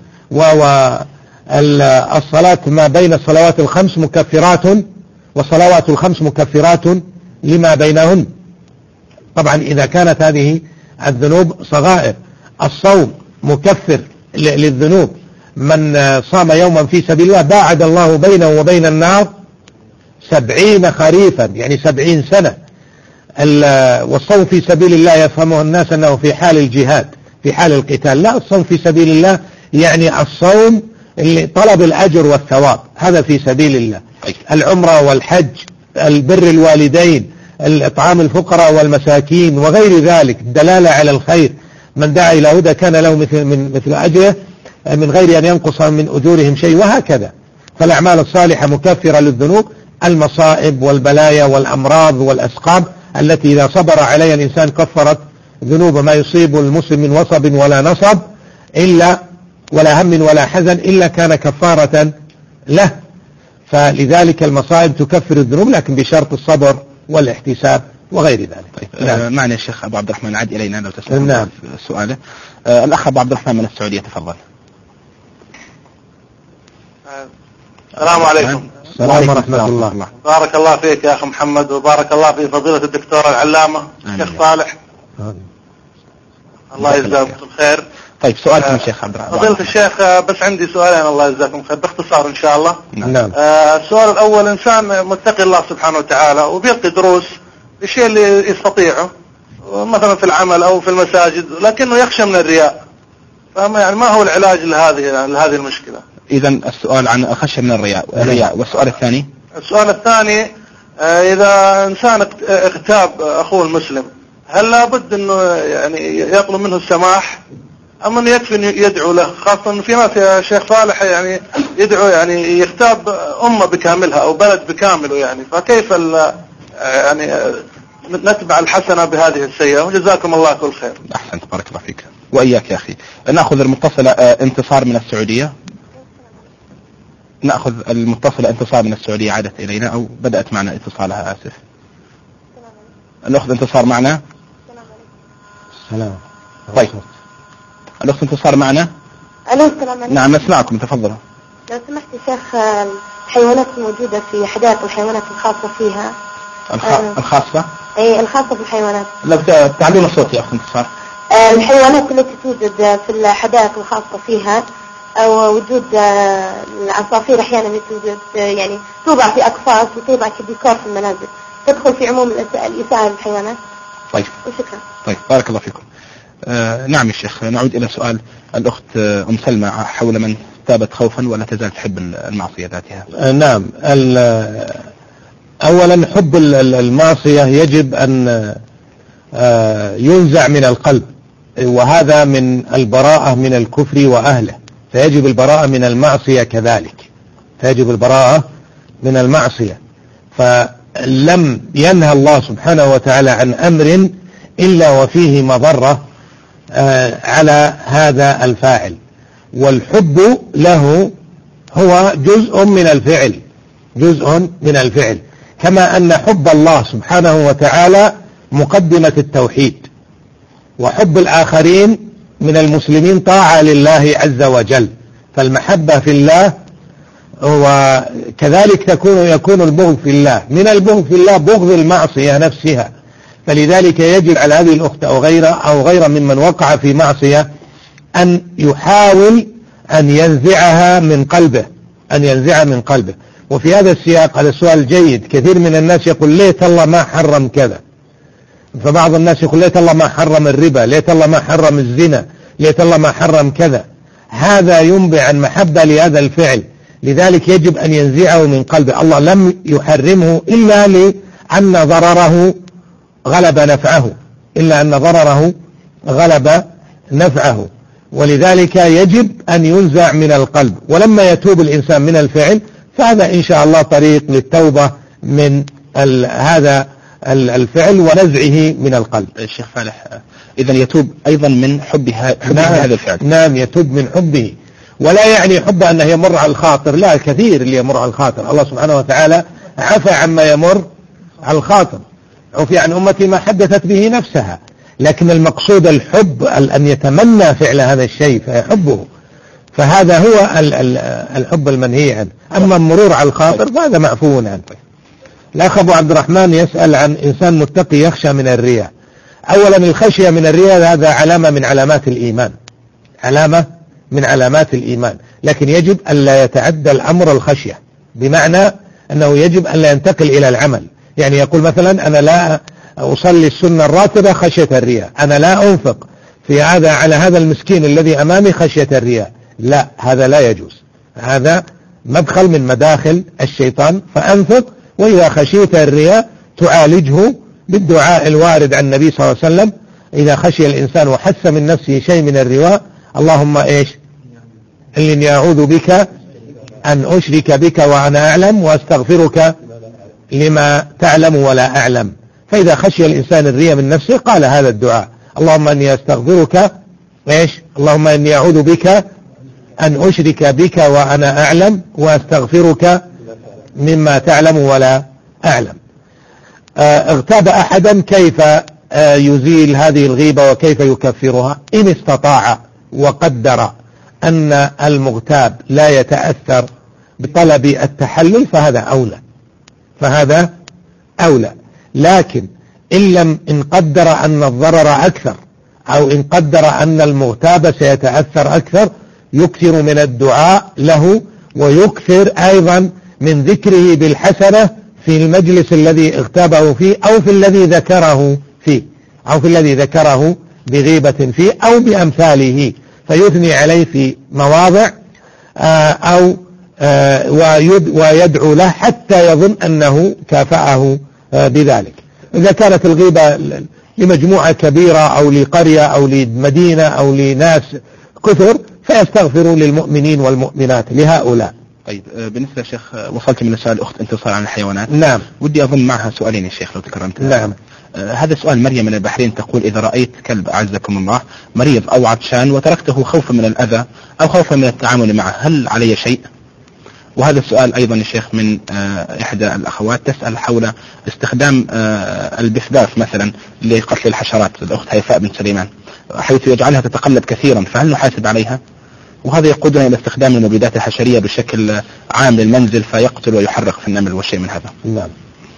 والصلاة ما بين الصلوات الخمس مكفرات، والصلوات الخمس مكفرات لما بينهن، طبعا إذا كانت هذه الذنوب صغائر. الصوم مكفر للذنوب، من صام يوما في سبيل الله باعد الله بينه وبين النار 70 خريفا، يعني 70 سنة. والصوم في سبيل الله يفهمه الناس أنه في حال الجهاد، في حال القتال. لا، الصوم في سبيل الله يعني الصوم اللي طلب الأجر والثواب، هذا في سبيل الله. العمرة والحج، البر الوالدين، الإطعام الفقراء والمساكين وغير ذلك، الدلالة على الخير، من دعا إلى هدى كان له مثل أجره من غير أن ينقص من أجورهم شيء، وهكذا. فالأعمال الصالحة مكفرة للذنوب. المصائب والبلايا والأمراض والأسقام التي إذا صبر عليها الإنسان كفرت ذنوب ما يصيب المسلم من وصب ولا نصب ولا هم ولا حزن إلا كان كفارة له. فلذلك المصائب تكفر الذنوب، لكن بشرط الصبر والاحتساب وغير ذلك. طيب. نعم. معنا الشيخ أبو عبد الرحمن، عاد إلينا لو تسمح. نعم. سؤاله الأخ أبو عبد الرحمن من السعودية، تفضل. السلام عليكم. السلام ورحمة الله. بارك الله فيك يا أخي محمد، وبارك الله في فضيلة الدكتور العلامة الشيخ صالح. الله يجزاكم الخير. طيب سؤالكم الشيخ عبد الرحمن. فضيلة الشيخ، بس عندي سؤالين الله يجزاكم خير باختصار إن شاء الله. نعم. السؤال الأول، إنسان متقي الله سبحانه وتعالى وبيلقي دروس الشيء اللي يستطيعه مثلا في العمل أو في المساجد، لكنه يخشى من الرياء، يعني ما هو العلاج لهذه المشكلة؟ إذا السؤال عن الخشية من الرياء. والسؤال الثاني؟ السؤال الثاني، إذا إنسان اغتاب أخوه المسلم، هل لابد أنه يعني يطلب منه السماح أم أنه يكفي يدعو له؟ خاصة أن في ناس يا شيخ صالح يعني يدعو، يعني يغتاب أمة بكاملها أو بلد بكامله، يعني فكيف يعني نتبع الحسنة بهذه السيئة؟ وجزاكم الله كل خير. أحسنت، بارك الله فيك. وإياك يا أخي. نأخذ المتصلة انتصار من السعودية. نأخذ المتصلة انتصار من السعودية، عادت إلينا أو بدأت معنا اتصالها، آسف. نأخذ انتصار معنا. السلام. طيب الأخت انتصار معنا. ألو، السلام عليكم. نعم نسمعكم، تفضلوا. لو سمحت يا شيخ، الحيوانات الموجودة في حدائق الحيوانات الخاصة فيها الخاصة؟ أي الخاصة بالحيوانات. لا تعلون الصوت يا أخت انتصار. الحيوانات التي توجد في الحدائق الخاصة فيها، أو وجود العصافير أحيانا توجد، يعني توضع في أقفاص وتوضع كديكور في المنازل، تدخل في عموم الإساءة للحيوانات. طيب وشكرا. طيب بارك الله فيكم. نعم يا شيخ، نعود إلى سؤال الأخت أم سلمى حول من تابت خوفا ولا تزال تحب المعصية ذاتها. نعم. أولا حب المعصية يجب أن ينزع من القلب، وهذا من البراءة من الكفر وأهله، فيجب البراءة من المعصية كذلك، فيجب البراءة من المعصية. فلم ينهى الله سبحانه وتعالى عن أمر إلا وفيه مضرة على هذا الفاعل، والحب له هو جزء من الفعل، كما أن حب الله سبحانه وتعالى مقدمة التوحيد، وحب الآخرين من المسلمين طاعة لله عز وجل. فالمحبة في الله، وكذلك يكون البغض في الله. من البغض في الله بغض المعصية نفسها، فلذلك يجب على هذه الأخت أو غير ممن وقع في معصية أن يحاول أن ينزعها من قلبه. وفي هذا السياق، هذا السؤال جيد، كثير من الناس يقول ليت الله ما حرم كذا، فبعض الناس يقول ليت الله ما حرم الربا، ليت الله ما حرم الزنا، ليت الله ما حرم كذا. هذا ينبع عن محبة لهذا الفعل، لذلك يجب أن ينزعه من قلبه. الله لم يحرمه إلا لأن ضرره غلب نفعه، ولذلك يجب أن ينزع من القلب. ولما يتوب الإنسان من الفعل فهذا إن شاء الله طريق للتوبة من هذا الفعل ونزعه من القلب. الشيخ فالح، إذن يتوب أيضا من حب هذا الفعل. نعم، يتوب من حبه، ولا يعني حب أنه يمر على الخاطر، لا، كثير اللي يمر على الخاطر. الله سبحانه وتعالى عفى عما يمر على الخاطر، عفي عن أمتي ما حدثت به نفسها، لكن المقصود الحب، أن يتمنى فعل هذا الشيء فيحبه، فهذا هو الحب المنهي عنه. أما المرور على الخاطر فهذا معفو عنه. الأخ أبو عبد الرحمن يسأل عن إنسان متقي يخشى من الرياء. أولا الخشية من الرياء هذا علامة من علامات الإيمان، لكن يجب أن لا يتعدى الأمر الخشية، بمعنى أنه يجب أن لا ينتقل إلى العمل. يعني يقول مثلا أنا لا أصلي السنة الراتبة خشية الرياء، أنا لا أنفق في هذا على هذا المسكين الذي أمامي خشية الرياء، لا، هذا لا يجوز، هذا مدخل من مداخل الشيطان. فأنفق، وإذا خشيت الرياء تعالجه بالدعاء الوارد عن النبي صلى الله عليه وسلم إذا خشي الإنسان وحس من نفسه شيء من الرياء: اللهم إيش؟ إني أعوذ بك أن أشرك بك وأنا أعلم، وأستغفرك لما تعلم ولا أعلم. فإذا خشي الإنسان الرياء من نفسه قال هذا الدعاء: اللهم إني أستغفرك إيش؟ اللهم إني أعوذ بك أن أشرك بك وأنا أعلم، وأستغفرك مما تعلم ولا أعلم. اغتاب أحدا، كيف يزيل هذه الغيبة وكيف يكفرها؟ إن استطاع وقدر أن المغتاب لا يتأثر بطلب التحلل فهذا أولى. لكن إن قدر أن الضرر أكثر، أو إن قدر أن المغتاب سيتأثر أكثر، يكثر من الدعاء له، ويكثر أيضا من ذكره بالحسنة في المجلس الذي اغتابه فيه، أو في الذي ذكره فيه، أو في الذي ذكره بغيبة فيه، أو بأمثاله، فيثني عليه في مواضع ويدعو له حتى يظن أنه كافأه بذلك. إذا كانت الغيبة لمجموعة كبيرة أو لقرية أو لمدينة أو لناس كثر، فيستغفروا للمؤمنين والمؤمنات لهؤلاء. طيب، بالنسبة يا شيخ، وصلت من رسالة أخت انتصار عن الحيوانات. نعم. ودي أظن معها سؤالين يا شيخ لو تكرمت. نعم. هذا سؤال مريم من البحرين، تقول: إذا رأيت كلب أعزكم الله مريض أو عطشان وتركته خوفا من الأذى أو خوفا من التعامل معه، هل علي شيء؟ وهذا السؤال أيضا يا شيخ من إحدى الأخوات، تسأل حول استخدام البثباث مثلا لقتل الحشرات، الأخت هيفاء بن سليمان، حيث يجعلها تتقلب كثيرا، فهل نحاسب عليها؟ وهذا يقودنا إلى استخدام المبيدات الحشرية بشكل عام للمنزل، فيقتل ويحرق في النمل وشيء من هذا. نعم.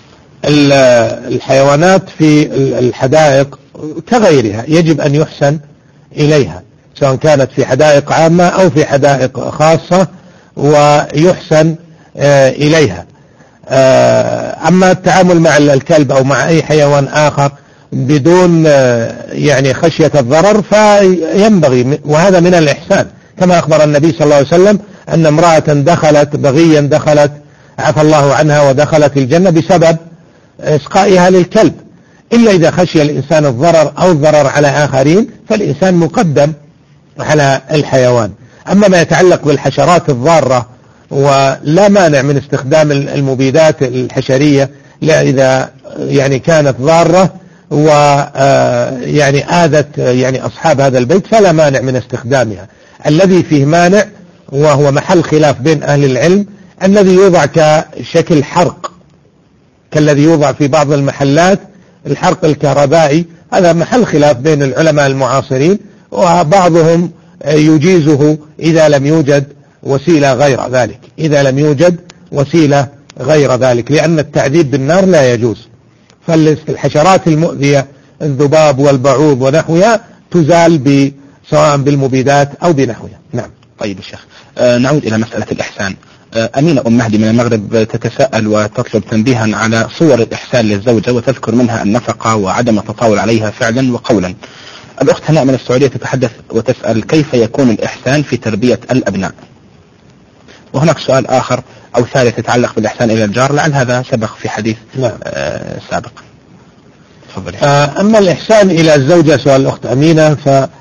الحيوانات في الحدائق كغيرها يجب أن يحسن إليها، سواء كانت في حدائق عامة أو في حدائق خاصة، ويحسن إليها. أما التعامل مع الكلب أو مع أي حيوان آخر بدون يعني خشية الضرر فينبغي، وهذا من الإحسان، كما أخبر النبي صلى الله عليه وسلم أن امرأة دخلت بغيا، دخلت عفى الله عنها ودخلت الجنة بسبب إسقائها للكلب. إلا إذا خشي الإنسان الضرر أو الضرر على آخرين فالإنسان مقدم على الحيوان. أما ما يتعلق بالحشرات الضارة، ولا مانع من استخدام المبيدات الحشرية إذا يعني كانت ضارة ويعني آذت يعني أصحاب هذا البيت، فلا مانع من استخدامها. الذي فيه مانع وهو محل خلاف بين أهل العلم الذي يوضع كشكل حرق، كالذي يوضع في بعض المحلات، الحرق الكهربائي، هذا محل خلاف بين العلماء المعاصرين، وبعضهم يجيزه إذا لم يوجد وسيلة غير ذلك، إذا لم يوجد وسيلة غير ذلك، لأن التعذيب بالنار لا يجوز. فالحشرات المؤذية الذباب والبعوض ونحوها تزال سواء بالمبيدات أو بنحوها. نعم. طيب يا شيخ، نعود إلى مسألة الإحسان. أمينة أم مهدي من المغرب تتساءل وتطلب تنبيها على صور الإحسان للزوجة، وتذكر منها النفقة وعدم التطاول عليها فعلا وقولا. الأخت هناء من السعودية تتحدث وتسأل: كيف يكون الإحسان في تربية الأبناء؟ وهناك سؤال آخر أو ثالث يتعلق بالإحسان إلى الجار، لعل هذا سبق في حديث سابق. تفضل. أما الإحسان إلى الزوجة، سؤال الأخت أمينة،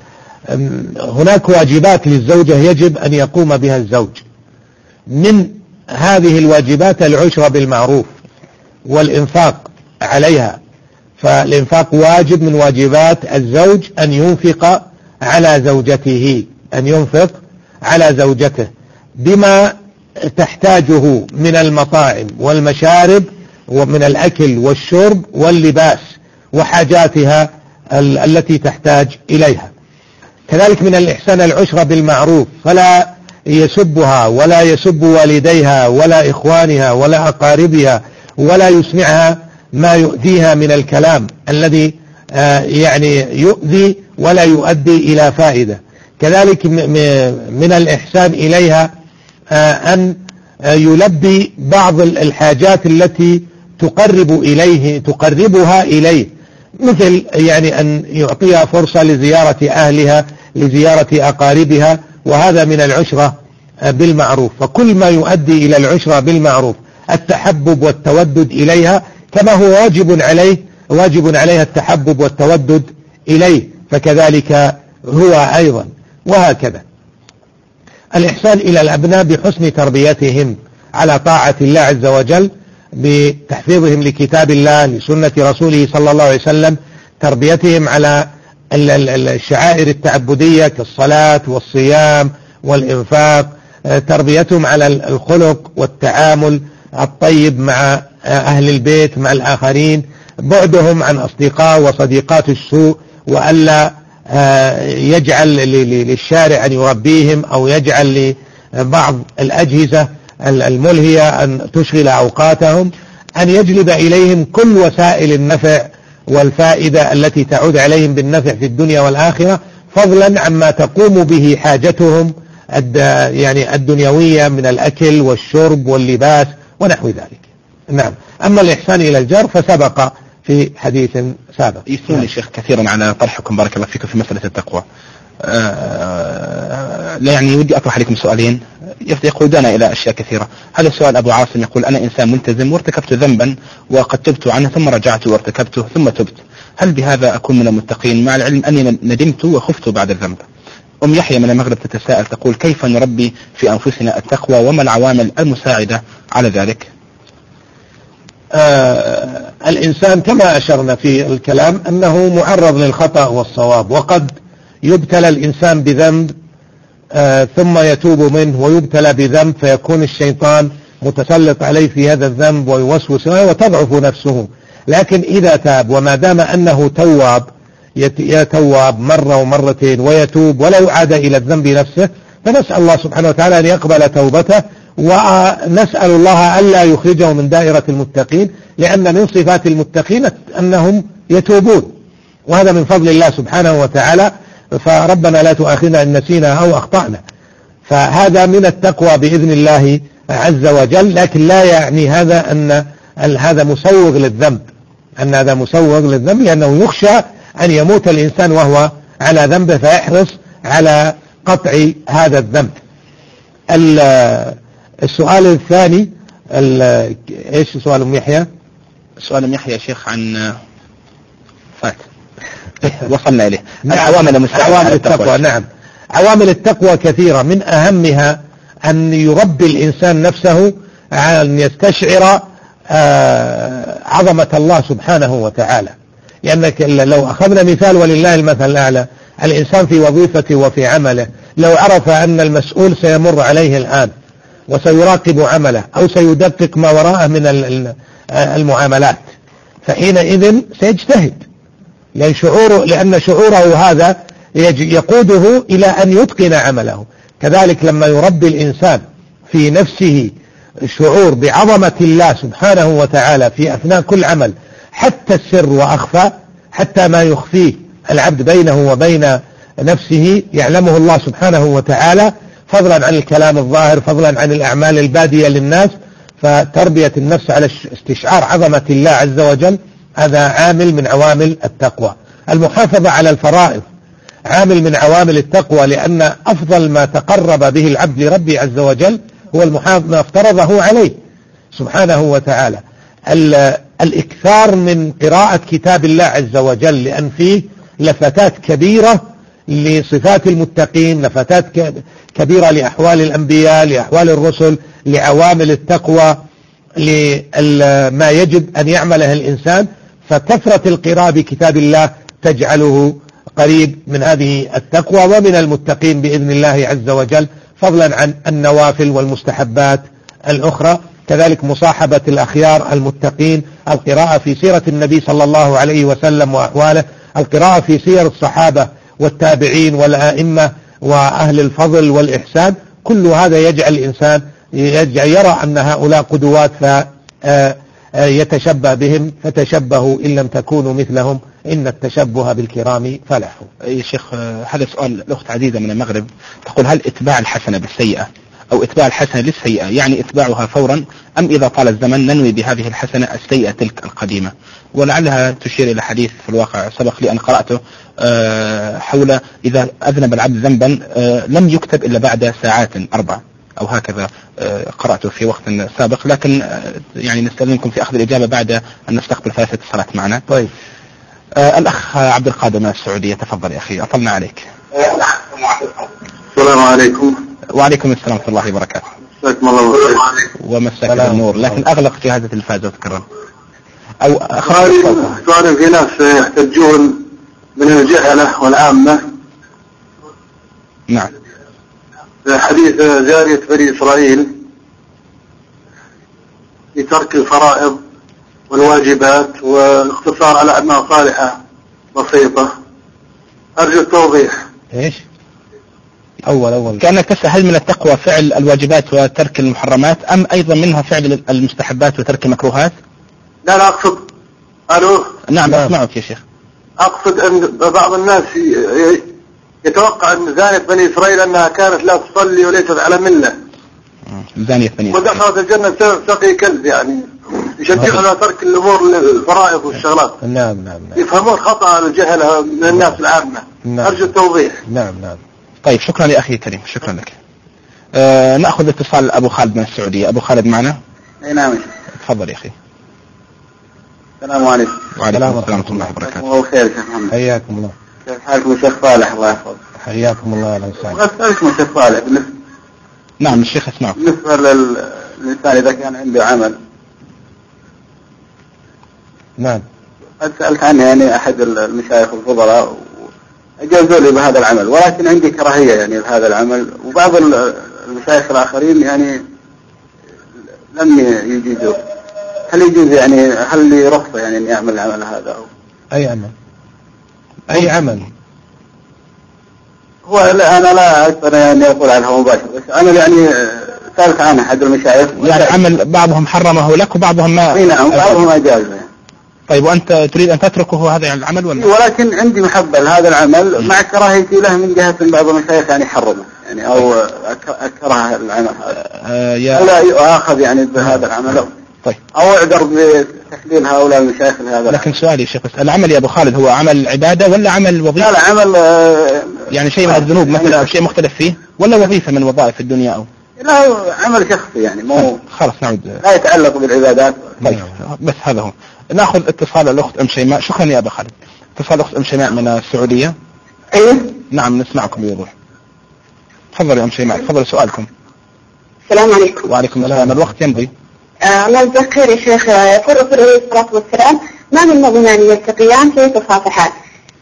فهناك واجبات للزوجة يجب أن يقوم بها الزوج. من هذه الواجبات العشرة بالمعروف والإنفاق عليها، فالإنفاق واجب من واجبات الزوج أن ينفق على زوجته، أن ينفق على زوجته بما تحتاجه من المطاعم والمشارب ومن الأكل والشرب واللباس وحاجاتها التي تحتاج إليها. كذلك من الإحسان العشرة بالمعروف، فلا يسبها ولا يسب والديها ولا إخوانها ولا أقاربها، ولا يسمعها ما يؤذيها من الكلام الذي يعني يؤذي ولا يؤدي إلى فائدة. كذلك من الإحسان إليها أن يلبي بعض الحاجات التي تقربها إليه، مثل يعني أن يعطيها فرصة لزيارة أهلها، لزيارة أقاربها، وهذا من العشرة بالمعروف. فكل ما يؤدي إلى العشرة بالمعروف، التحبب والتودد إليها، كما هو واجب عليها التحبب والتودد إليه، فكذلك هو أيضا. وهكذا الإحسان إلى الأبناء بحسن تربيتهم على طاعة الله عز وجل، بتحفيظهم لكتاب الله لسنة رسوله صلى الله عليه وسلم، تربيتهم على الشعائر التعبدية كالصلاة والصيام والإنفاق، تربيتهم على الخلق والتعامل الطيب مع أهل البيت مع الآخرين، بعدهم عن أصدقاء وصديقات السوء، وألا يجعل للشارع أن يربيهم أو يجعل لبعض الأجهزة الملهية أن تشغل أوقاتهم، أن يجلب إليهم كل وسائل النفع والفائدة التي تعود عليهم بالنفع في الدنيا والآخرة، فضلا عما تقوم به حاجتهم يعني الدنيوية من الأكل والشرب واللباس ونحو ذلك. نعم. أما الإحسان إلى الجار فسبق في حديث سابق. يسمعني شيخ كثيرا على طرحكم بارك الله فيكم في مسألة التقوى. لا يعني ودي أطرح عليكم سؤالين يقودنا إلى أشياء كثيرة. هذا السؤال أبو عاصم يقول: أنا إنسان ملتزم وارتكبت ذنبا وقد تبت عنه ثم رجعت وارتكبته ثم تبت، هل بهذا أكون من المتقين مع العلم أني ندمت وخفت بعد الذنب؟ أم يحيى من المغرب تتساءل تقول: كيف نربي في أنفسنا التقوى وما العوامل المساعدة على ذلك؟ الإنسان كما أشرنا في الكلام أنه معرض للخطأ والصواب، وقد يبتلى الإنسان بذنب ثم يتوب منه، ويبتلى بذنب فيكون الشيطان متسلط عليه في هذا الذنب ويوسوس وتضعف نفسه. لكن إذا تاب وما دام أنه تواب يتواب مرة ومرتين ويتوب ولا يعاد إلى الذنب نفسه، فنسأل الله سبحانه وتعالى أن يقبل توبته، ونسأل الله ألا يخرجه من دائرة المتقين، لأن من صفات المتقين أنهم يتوبون، وهذا من فضل الله سبحانه وتعالى. فربنا لا تؤاخذنا إن نسينا أو أخطأنا، فهذا من التقوى بإذن الله عز وجل. لكن لا يعني هذا أن هذا مسوغ للذنب، أن هذا مسوغ للذنب، لأنه يخشى أن يموت الإنسان وهو على ذنبه فيحرص على قطع هذا الذنب. السؤال الثاني إيش سؤال أم يحيى؟ سؤال أم يحيى يا شيخ عن فات وصلنا إليه. عوامل التقوى. نعم، عوامل التقوى كثيرة، من أهمها أن يربي الإنسان نفسه أن يستشعر عظمة الله سبحانه وتعالى. لأنك لو أخذنا مثال ولله المثل الأعلى، الإنسان في وظيفته وفي عمله لو عرف أن المسؤول سيمر عليه الآن وسيراقب عمله أو سيدقق ما وراءه من المعاملات، فحينئذ سيجتهد، لأن شعوره هذا يقوده إلى أن يتقن عمله. كذلك لما يربي الإنسان في نفسه شعور بعظمة الله سبحانه وتعالى في أثناء كل عمل، حتى السر وأخفى، حتى ما يخفيه العبد بينه وبين نفسه يعلمه الله سبحانه وتعالى، فضلا عن الكلام الظاهر، فضلا عن الأعمال البادية للناس. فتربية النفس على استشعار عظمة الله عز وجل هذا عامل من عوامل التقوى. المحافظة على الفرائض عامل من عوامل التقوى، لأن أفضل ما تقرب به العبد لربه عز وجل هو ما افترضه عليه سبحانه وتعالى. الإكثار من قراءة كتاب الله عز وجل، لأن فيه لفتات كبيرة لصفات المتقين، لفتات كبيرة لأحوال الأنبياء، لأحوال الرسل، لعوامل التقوى، لما يجب أن يعمله الإنسان. فكثرة القراءة بكتاب الله تجعله قريب من هذه التقوى ومن المتقين بإذن الله عز وجل، فضلا عن النوافل والمستحبات الأخرى. كذلك مصاحبة الأخيار المتقين، القراءة في سيرة النبي صلى الله عليه وسلم وأحواله، القراءة في سير الصحابة والتابعين والآئمة وأهل الفضل والإحسان، كل هذا يجعل الإنسان يرى أن هؤلاء قدوات فيتشبه بهم. فتشبهوا إن لم تكونوا مثلهم إن التشبه بالكرام فلاح. يا شيخ هذا سؤال الأخت عزيزة من المغرب تقول: هل إتباع الحسنة بالسيئة أو إتباع الحسنة للسيئة يعني إتباعها فورا، أم إذا طال الزمن ننوي بهذه الحسنة السيئة تلك القديمة؟ ولعلها تشير إلى حديث في الواقع سبق لي أن قرأته حول إذا أذنب العبد ذنبا لم يكتب إلا بعد ساعات 4 أو هكذا، قرأته في وقت سابق، لكن يعني نستأذنكم في أخذ الإجابة بعد أن نستقبل 3 اتصالات معنا. طيب. الأخ عبد القادر من السعودية، تفضل يا أخي، أطلنا عليك. السلام عليكم. وعليكم السلام ورحمة الله وبركاته. مساكم الله بالخير. ومساك بالنور، لكن أغلق جهاز التلفاز وتكرم أو سؤال في ناس يحتجون من الجهلة والعامة. نعم. حديث جارية بني إسرائيل في ترك الفرائض والواجبات والاختصار على أنها صالحة بسيطة، أرجو التوضيح. إيش؟ أول كأنك تسأل هل من التقوى فعل الواجبات وترك المحرمات، أم أيضا منها فعل المستحبات وترك المكروهات؟ لا أقصد. ألو. نعم أسمعك يا شيخ. أقصد أن بعض الناس يتوقع أن زانية بني إسرائيل أنها كانت لا تصلي وليست على ملة. زانية بني إسرائيل. ودخلت الجنة بسبب سقي كلب، يعني يشجعنا ترك الأمور الفرائض والشغلات. نعم. يفهمون خطأ الجهل من الناس العامة. أرجو التوضيح. نعم. طيب شكرا يا أخي الكريم، شكرا لك. نأخذ اتصال أبو خالد من السعودية. أبو خالد معنا؟ أي نعم. تفضل يا أخي. السلام عليكم. وعليكم السلام ورحمة الله وبركاته. الله خير يا شيخ محمد. حياكم الله. كيف حالكم يا شيخ صالح؟ الله يحفظك. حياكم الله. أهلا وسهلا. أسألكم يا شيخ صالح، نعم الشيخ اسمعك. بالنسبة للإنسان إذا كان عنده عمل. نعم. سألت عنه يعني أحد المشايخ الفضلاء أجازوا لي بهذا العمل، ولكن عندي كراهية يعني بهذا العمل، وبعض المشايخ الآخرين يعني لم يجيزوا. هل يجوز يعني، هل لي رخصة يعني أن أعمل العمل هذا؟ أي عمل؟ أي عمل؟ هو أنا لا أقدر يعني أقول عنها مباشر، بس أنا يعني سألت عنه أحد المشايخ. يعني عمل بعضهم حرمه لك وبعضهم ما. نعم بعضهم أجازه. طيب وأنت تريد أن تتركه هذا العمل ولا؟ ولكن عندي محبة لهذا العمل مع كراهيتي له من جهة بعض المشايخ يعني حرمه يعني أو أكره العمل هذا. لا يؤاخذ يعني بهذا العمل. طيب. أو أعذر بتحليل هؤلاء المشايخ لهذا. لكن سؤالي يا شيخ، العمل يا أبو خالد هو عمل عبادة ولا عمل وظيفة؟ لا عمل يعني شيء من الذنوب مثلا أو شيء مختلف فيه، ولا وظيفة من وظائف الدنيا أو؟ لا عمل شخصي يعني مو. خلاص نعود. لا يتعلق بالعبادات. طيب بس هذا هو. نأخذ اتصال الأخت أم شيماء. شكرا يا أبو خالد. اتصال الأخت أم شيماء من السعودية. ايوه. نعم نسمعكم بوضوح. تفضل يا أم شيماء، تفضل سؤالكم. السلام عليكم. وعليكم السلام. الوقت يمضي. الله يجزاك خير يا شيخ. يقول الرسول عليه الصلاة والسلام: ما من مؤمنان يلتقيان فيتصافحان.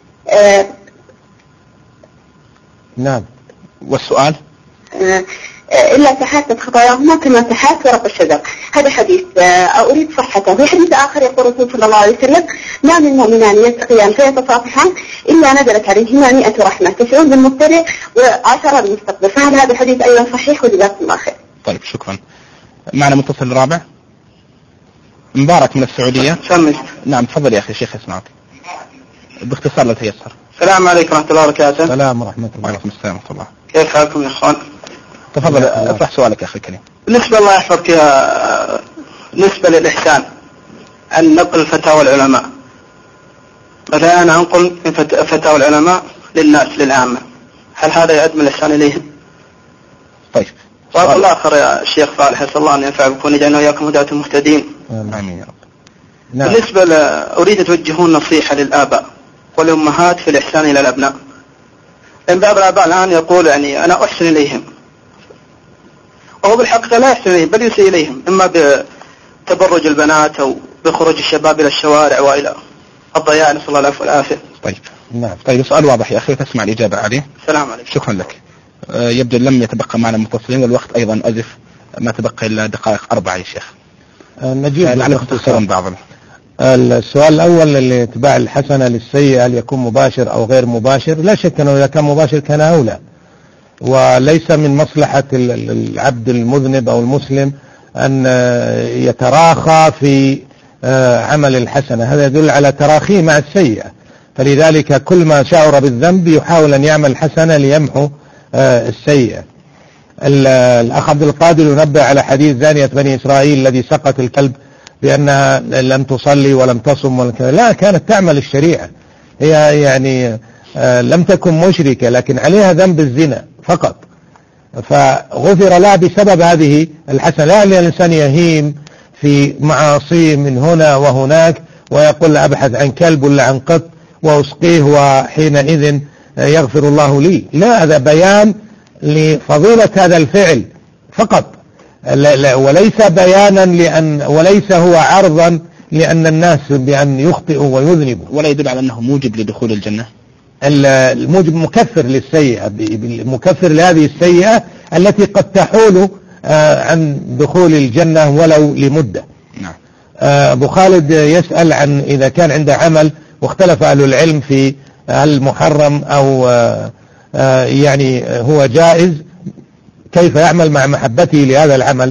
نعم. والسؤال؟ إلا تحاتت خطاياهما كما تحات ورق الشجر. هذا حديث أريد صحته. في حديث آخر يقول الرسول صلى الله عليه وسلم: ما من مؤمنان يلتقيان فيتصافحان إلا نزلت عليهما 100 رحمة، 90 بالمبتدئ و10 بالمستقبل. فهل هذا الحديث أيضا صحيح وجزاكم الله خير؟ طيب شكرا. معنا متصل رابع مبارك من السعودية. نعم تفضل يا أخي الشيخ اسمعك باختصار لا تيسر. السلام عليكم ورحمة الله وبركاته. السلام ورحمة الله. وعليكم السلام ورحمة الله. كيف حالكم يا اخوان؟ تفضل اطرح سؤالك يا أخي الكريم. بالنسبة الله يحفظك بالنسبة للإحسان عن نقل فتاوى العلماء، مثلا أنا أنقل فتاوى العلماء للناس للعامة، هل هذا يعد من الإحسان إليهم؟ طيب. سؤال الآخر يا شيخ صالح، أسأل الله أن ينفع بكم ويجعلنا وإياكم هداة المهتدين. آمين يا رب. نعم. بالنسبة أريد توجهون نصيحة للآباء والأمهات في الإحسان إلى الأبناء، لأن بعض الآباء الآن يقول يعني أنا أحسن إليهم، وهو بالحقيقة لا يحسن إليهم بل يسيء إليهم، إما بتبرج البنات أو بخروج الشباب إلى الشوارع وإلى الضياع، نسأل الله العفو والعافية. طيب. نعم. طيب سؤال واضح يا أخي تسمع الإجابة عليه. السلام عليكم. شكرا لك. يبدو لم يتبقى معنا متصلين والوقت أيضا أزف، ما تبقى إلا دقائق 4 يا شيخ. نجيب لعلكم تخسرون بعض. السؤال الأول اللي اتباع الحسنة للسيئة هل يكون مباشر أو غير مباشر؟ لا شك أنه إذا كان مباشر كان أولى، وليس من مصلحة العبد المذنب أو المسلم أن يتراخى في عمل الحسنة، هذا يدل على تراخيه مع السيئة، فلذلك كل ما شعر بالذنب يحاول أن يعمل حسنة ليمحو السيئة. الأخ عبد القادر ينبه على حديث زانية بني إسرائيل الذي سقط الكلب بأنها لم تصلي ولم تصم لا، كانت تعمل الشريعة، هي يعني لم تكن مشركة لكن عليها ذنب الزنا فقط، فغفر لها بسبب هذه الحسنة. لا الإنسان يهيم في معاصي من هنا وهناك ويقول أبحث عن كلب ولا عن قط وأسقيه وحينئذ يغفر الله لي، لا، هذا بيان لفضيلة هذا الفعل فقط، وليس بيانا وليس هو عرضا لأن الناس بأن يخطئوا ويذنبوا، ولا يدل على أنه موجب لدخول الجنة. الموجب مكفر للسيئة، مكفر لهذه السيئة التي قد تحول عن دخول الجنة ولو لمدة. نعم. أبو خالد يسأل عن إذا كان عنده عمل واختلف أهل العلم في هل محرم أو يعني هو جائز، كيف يعمل مع محبته لهذا العمل؟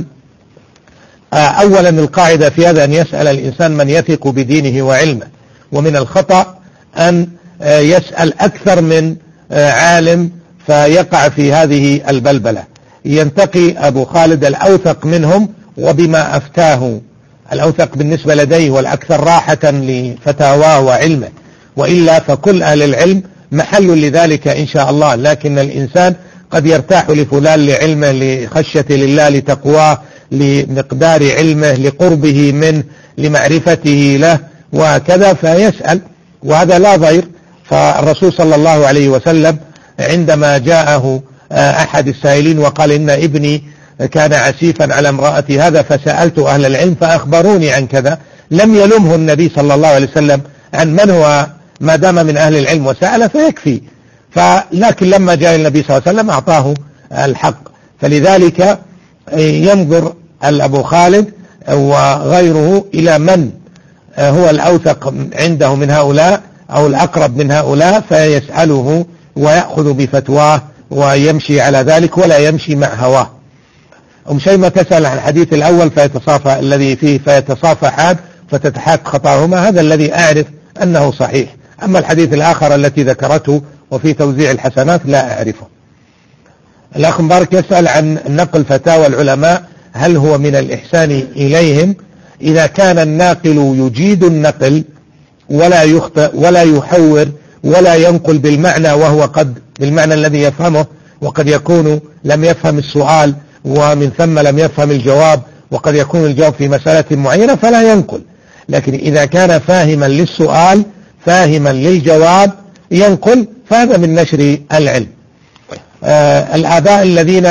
أولا القاعدة في هذا أن يسأل الإنسان من يثق بدينه وعلمه، ومن الخطأ أن يسأل أكثر من عالم فيقع في هذه البلبلة. ينتقي أبو خالد الأوثق منهم وبما أفتاه، الأوثق بالنسبة لديه والأكثر راحة لفتاواه وعلمه، وإلا فكل أهل العلم محل لذلك إن شاء الله، لكن الإنسان قد يرتاح لفلان لعلمه، لخشية لله، لتقواه، لمقدار علمه، لقربه منه، لمعرفته له، وكذا فيسأل، وهذا لا ضير. فالرسول صلى الله عليه وسلم عندما جاءه أحد السائلين وقال إن ابني كان عسيفا على امرأتي هذا فسألت أهل العلم فأخبروني عن كذا، لم يلمه النبي صلى الله عليه وسلم عن من هو ما دام من أهل العلم وسأل فيكفي، لكن لما جاء النبي صلى الله عليه وسلم أعطاه الحق. فلذلك ينظر أبو خالد وغيره إلى من هو الأوثق عنده من هؤلاء أو الأقرب من هؤلاء فيسأله ويأخذ بفتواه ويمشي على ذلك ولا يمشي مع هواه. شيماء تسأل عن الحديث الأول فيتصافى الذي فيه فيتصافحان فتتحاك خطاهما، هذا الذي أعرف أنه صحيح، أما الحديث الآخر التي ذكرته وفي توزيع الحسنات لا أعرفه. الأخ مبارك يسأل عن نقل فتاوى العلماء، هل هو من الإحسان إليهم؟ إذا كان الناقل يجيد النقل ولا يخطئ ولا يحور ولا ينقل بالمعنى وهو قد بالمعنى الذي يفهمه، وقد يكون لم يفهم السؤال ومن ثم لم يفهم الجواب، وقد يكون الجواب في مسألة معينة فلا ينقل، لكن إذا كان فاهما للسؤال فاهما للجواب ينقل، فهذا من نشر العلم. الآباء الذين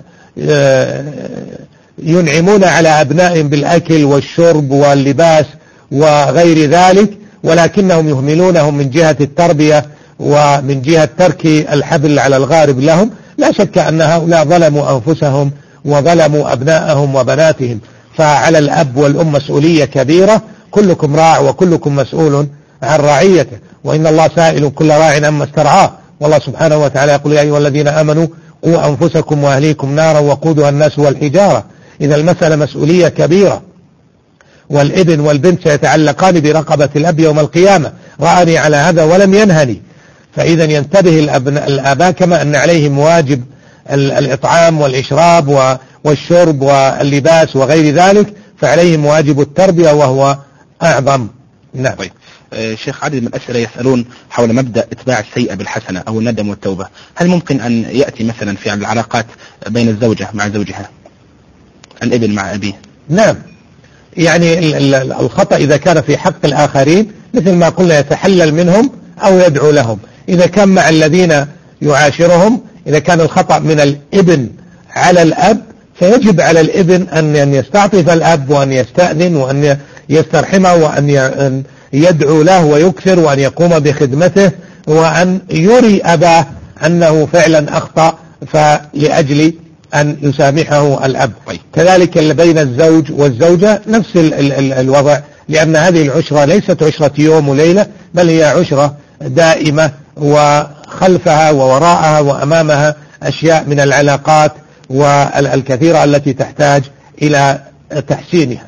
ينعمون على أبنائهم بالأكل والشرب واللباس وغير ذلك ولكنهم يهملونهم من جهة التربية ومن جهة ترك الحبل على الغارب لهم، لا شك أن هؤلاء ظلموا أنفسهم وظلموا أبنائهم وبناتهم. فعلى الأب والأم مسؤولية كبيرة، كلكم راع وكلكم مسؤول عن رعيته، وإن الله سائل كل راع عما استرعاه، والله سبحانه وتعالى يقول يا أيها الذين آمنوا قوا أنفسكم وأهليكم نارا وقودها الناس والحجارة. إذا المسألة مسؤولية كبيرة، والابن والبنت سيتعلقان برقبة الأب يوم القيامة، رآني على هذا ولم ينهني. فإذا ينتبه الآباء كما أن عليهم واجب الإطعام والإشراب والشرب واللباس وغير ذلك، فعليهم واجب التربية وهو أعظم. نعم. طيب. شيخ، عدد من الأسئلة يسألون حول مبدأ إتباع السيئة بالحسنة أو الندم والتوبة، هل ممكن أن يأتي مثلا في العلاقات بين الزوجة مع زوجها، الابن مع أبيه؟ نعم، يعني الخطأ إذا كان في حق الآخرين مثل ما قلنا يتحلل منهم أو يدعو لهم. إذا كان مع الذين يعاشرهم، إذا كان الخطأ من الابن على الأب فيجب على الابن أن يستعطف الأب وأن يستأذن وأن يسترحمه وأن يدعو له ويكثر وأن يقوم بخدمته وأن يري أباه أنه فعلا أخطأ فلأجل أن يسامحه الأب. كذلك بين الزوج والزوجة نفس الوضع، لأن هذه العشرة ليست عشرة يوم وليلة، بل هي عشرة دائمة، وخلفها ووراءها وأمامها أشياء من العلاقات والكثيرة التي تحتاج إلى تحسينها.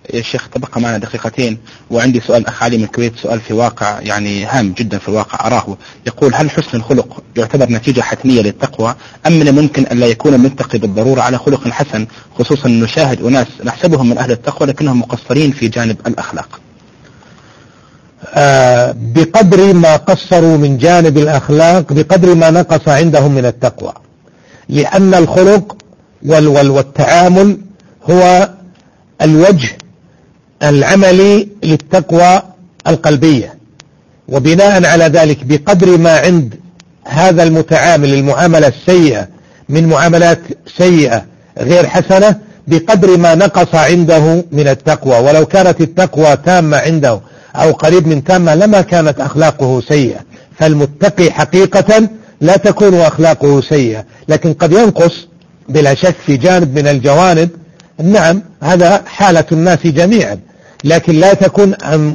يا شيخ تبقى معنا دقيقتين، وعندي سؤال أخ علي من الكويت، سؤال في واقع يعني هام جدا في الواقع أراه. يقول: هل حسن الخلق يعتبر نتيجة حتمية للتقوى، أم من الممكن أن لا يكون المتقي بالضرورة على خلق حسن، خصوصا نشاهد أناس نحسبهم من أهل التقوى لكنهم مقصرين في جانب الأخلاق؟ بقدر ما قصروا من جانب الأخلاق بقدر ما نقص عندهم من التقوى، لأن الخلق والتعامل هو الوجه العملي للتقوى القلبية، وبناء على ذلك بقدر ما عند هذا المتعامل المعاملة السيئة من معاملات سيئة غير حسنة بقدر ما نقص عنده من التقوى. ولو كانت التقوى تامة عنده أو قريب من تامة لما كانت أخلاقه سيئة. فالمتقي حقيقة لا تكون أخلاقه سيئة، لكن قد ينقص بلا شك في جانب من الجوانب. نعم، هذا حالة الناس جميعا، لكن لا تكون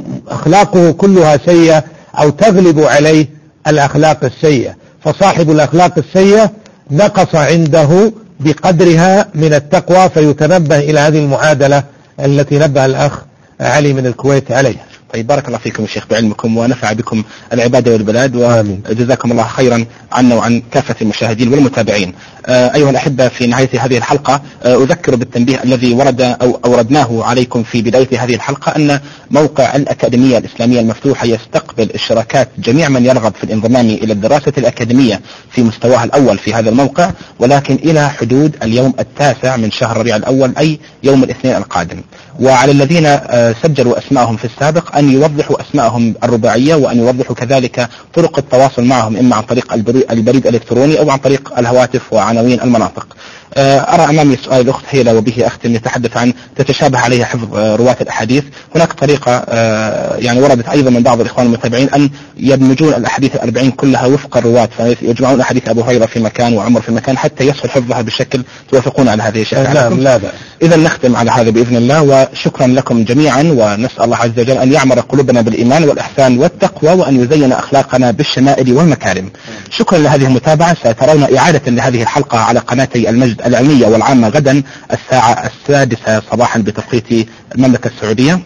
أخلاقه كلها سيئة أو تغلب عليه الأخلاق السيئة. فصاحب الأخلاق السيئة نقص عنده بقدرها من التقوى، فيتنبه إلى هذه المعادلة التي نبه الأخ علي من الكويت عليها. طيب، بارك الله فيكم يا شيخ بعلمكم، ونفع بكم العبادة والبلاد، وجزاكم الله خيرا عنا وعن كافة المشاهدين والمتابعين. أيها الأحبة، في نهاية هذه الحلقة أذكر بالتنبيه الذي ورد أو أوردناه عليكم في بداية هذه الحلقة، أن موقع الأكاديمية الإسلامية المفتوحة يستقبل اشتراكات جميع من يرغب في الانضمام إلى الدراسة الأكاديمية في مستواها الأول في هذا الموقع، ولكن إلى حدود اليوم 9 من شهر ربيع الأول، أي يوم الاثنين القادم. وعلى الذين سجلوا أسماءهم في السابق أن يوضحوا أسماءهم الرباعية، وأن يوضحوا كذلك طرق التواصل معهم، إما عن طريق البريد الإلكتروني أو عن طريق الهواتف وعناوين المناطق. أرى أمامي سؤال الأخت هيلة وبه أختم، يتحدث عن تتشابه عليها حفظ رواة الأحاديث. هناك طريقة يعني وردت أيضا من بعض الإخوان المتابعين أن يدمجون الأحاديث 40 كلها وفق الرواة، فيجمعون أحاديث أبو هريرة في مكان وعمر في مكان حتى يسهل حفظها بشكل. توافقون على هذه الشيء؟ نعم، لا بأس. إذا نختم على هذا بإذن الله، وشكرا لكم جميعا، ونسأل الله عز وجل أن يعمر قلوبنا بالإيمان والإحسان والتقوى، وأن يزين أخلاقنا بالشمائل والمكارم. شكرا لهذه المتابعة. سترون إعادة لهذه الحلقة على قناتي المجد العلمية والعامة غدا الساعة 6 صباحا بتوقيت المملكة السعودية،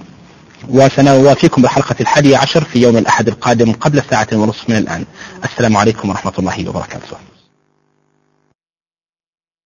وسنوافيكم بالحلقة 11 في يوم الأحد القادم قبل 1:30 من الآن. السلام عليكم ورحمة الله وبركاته.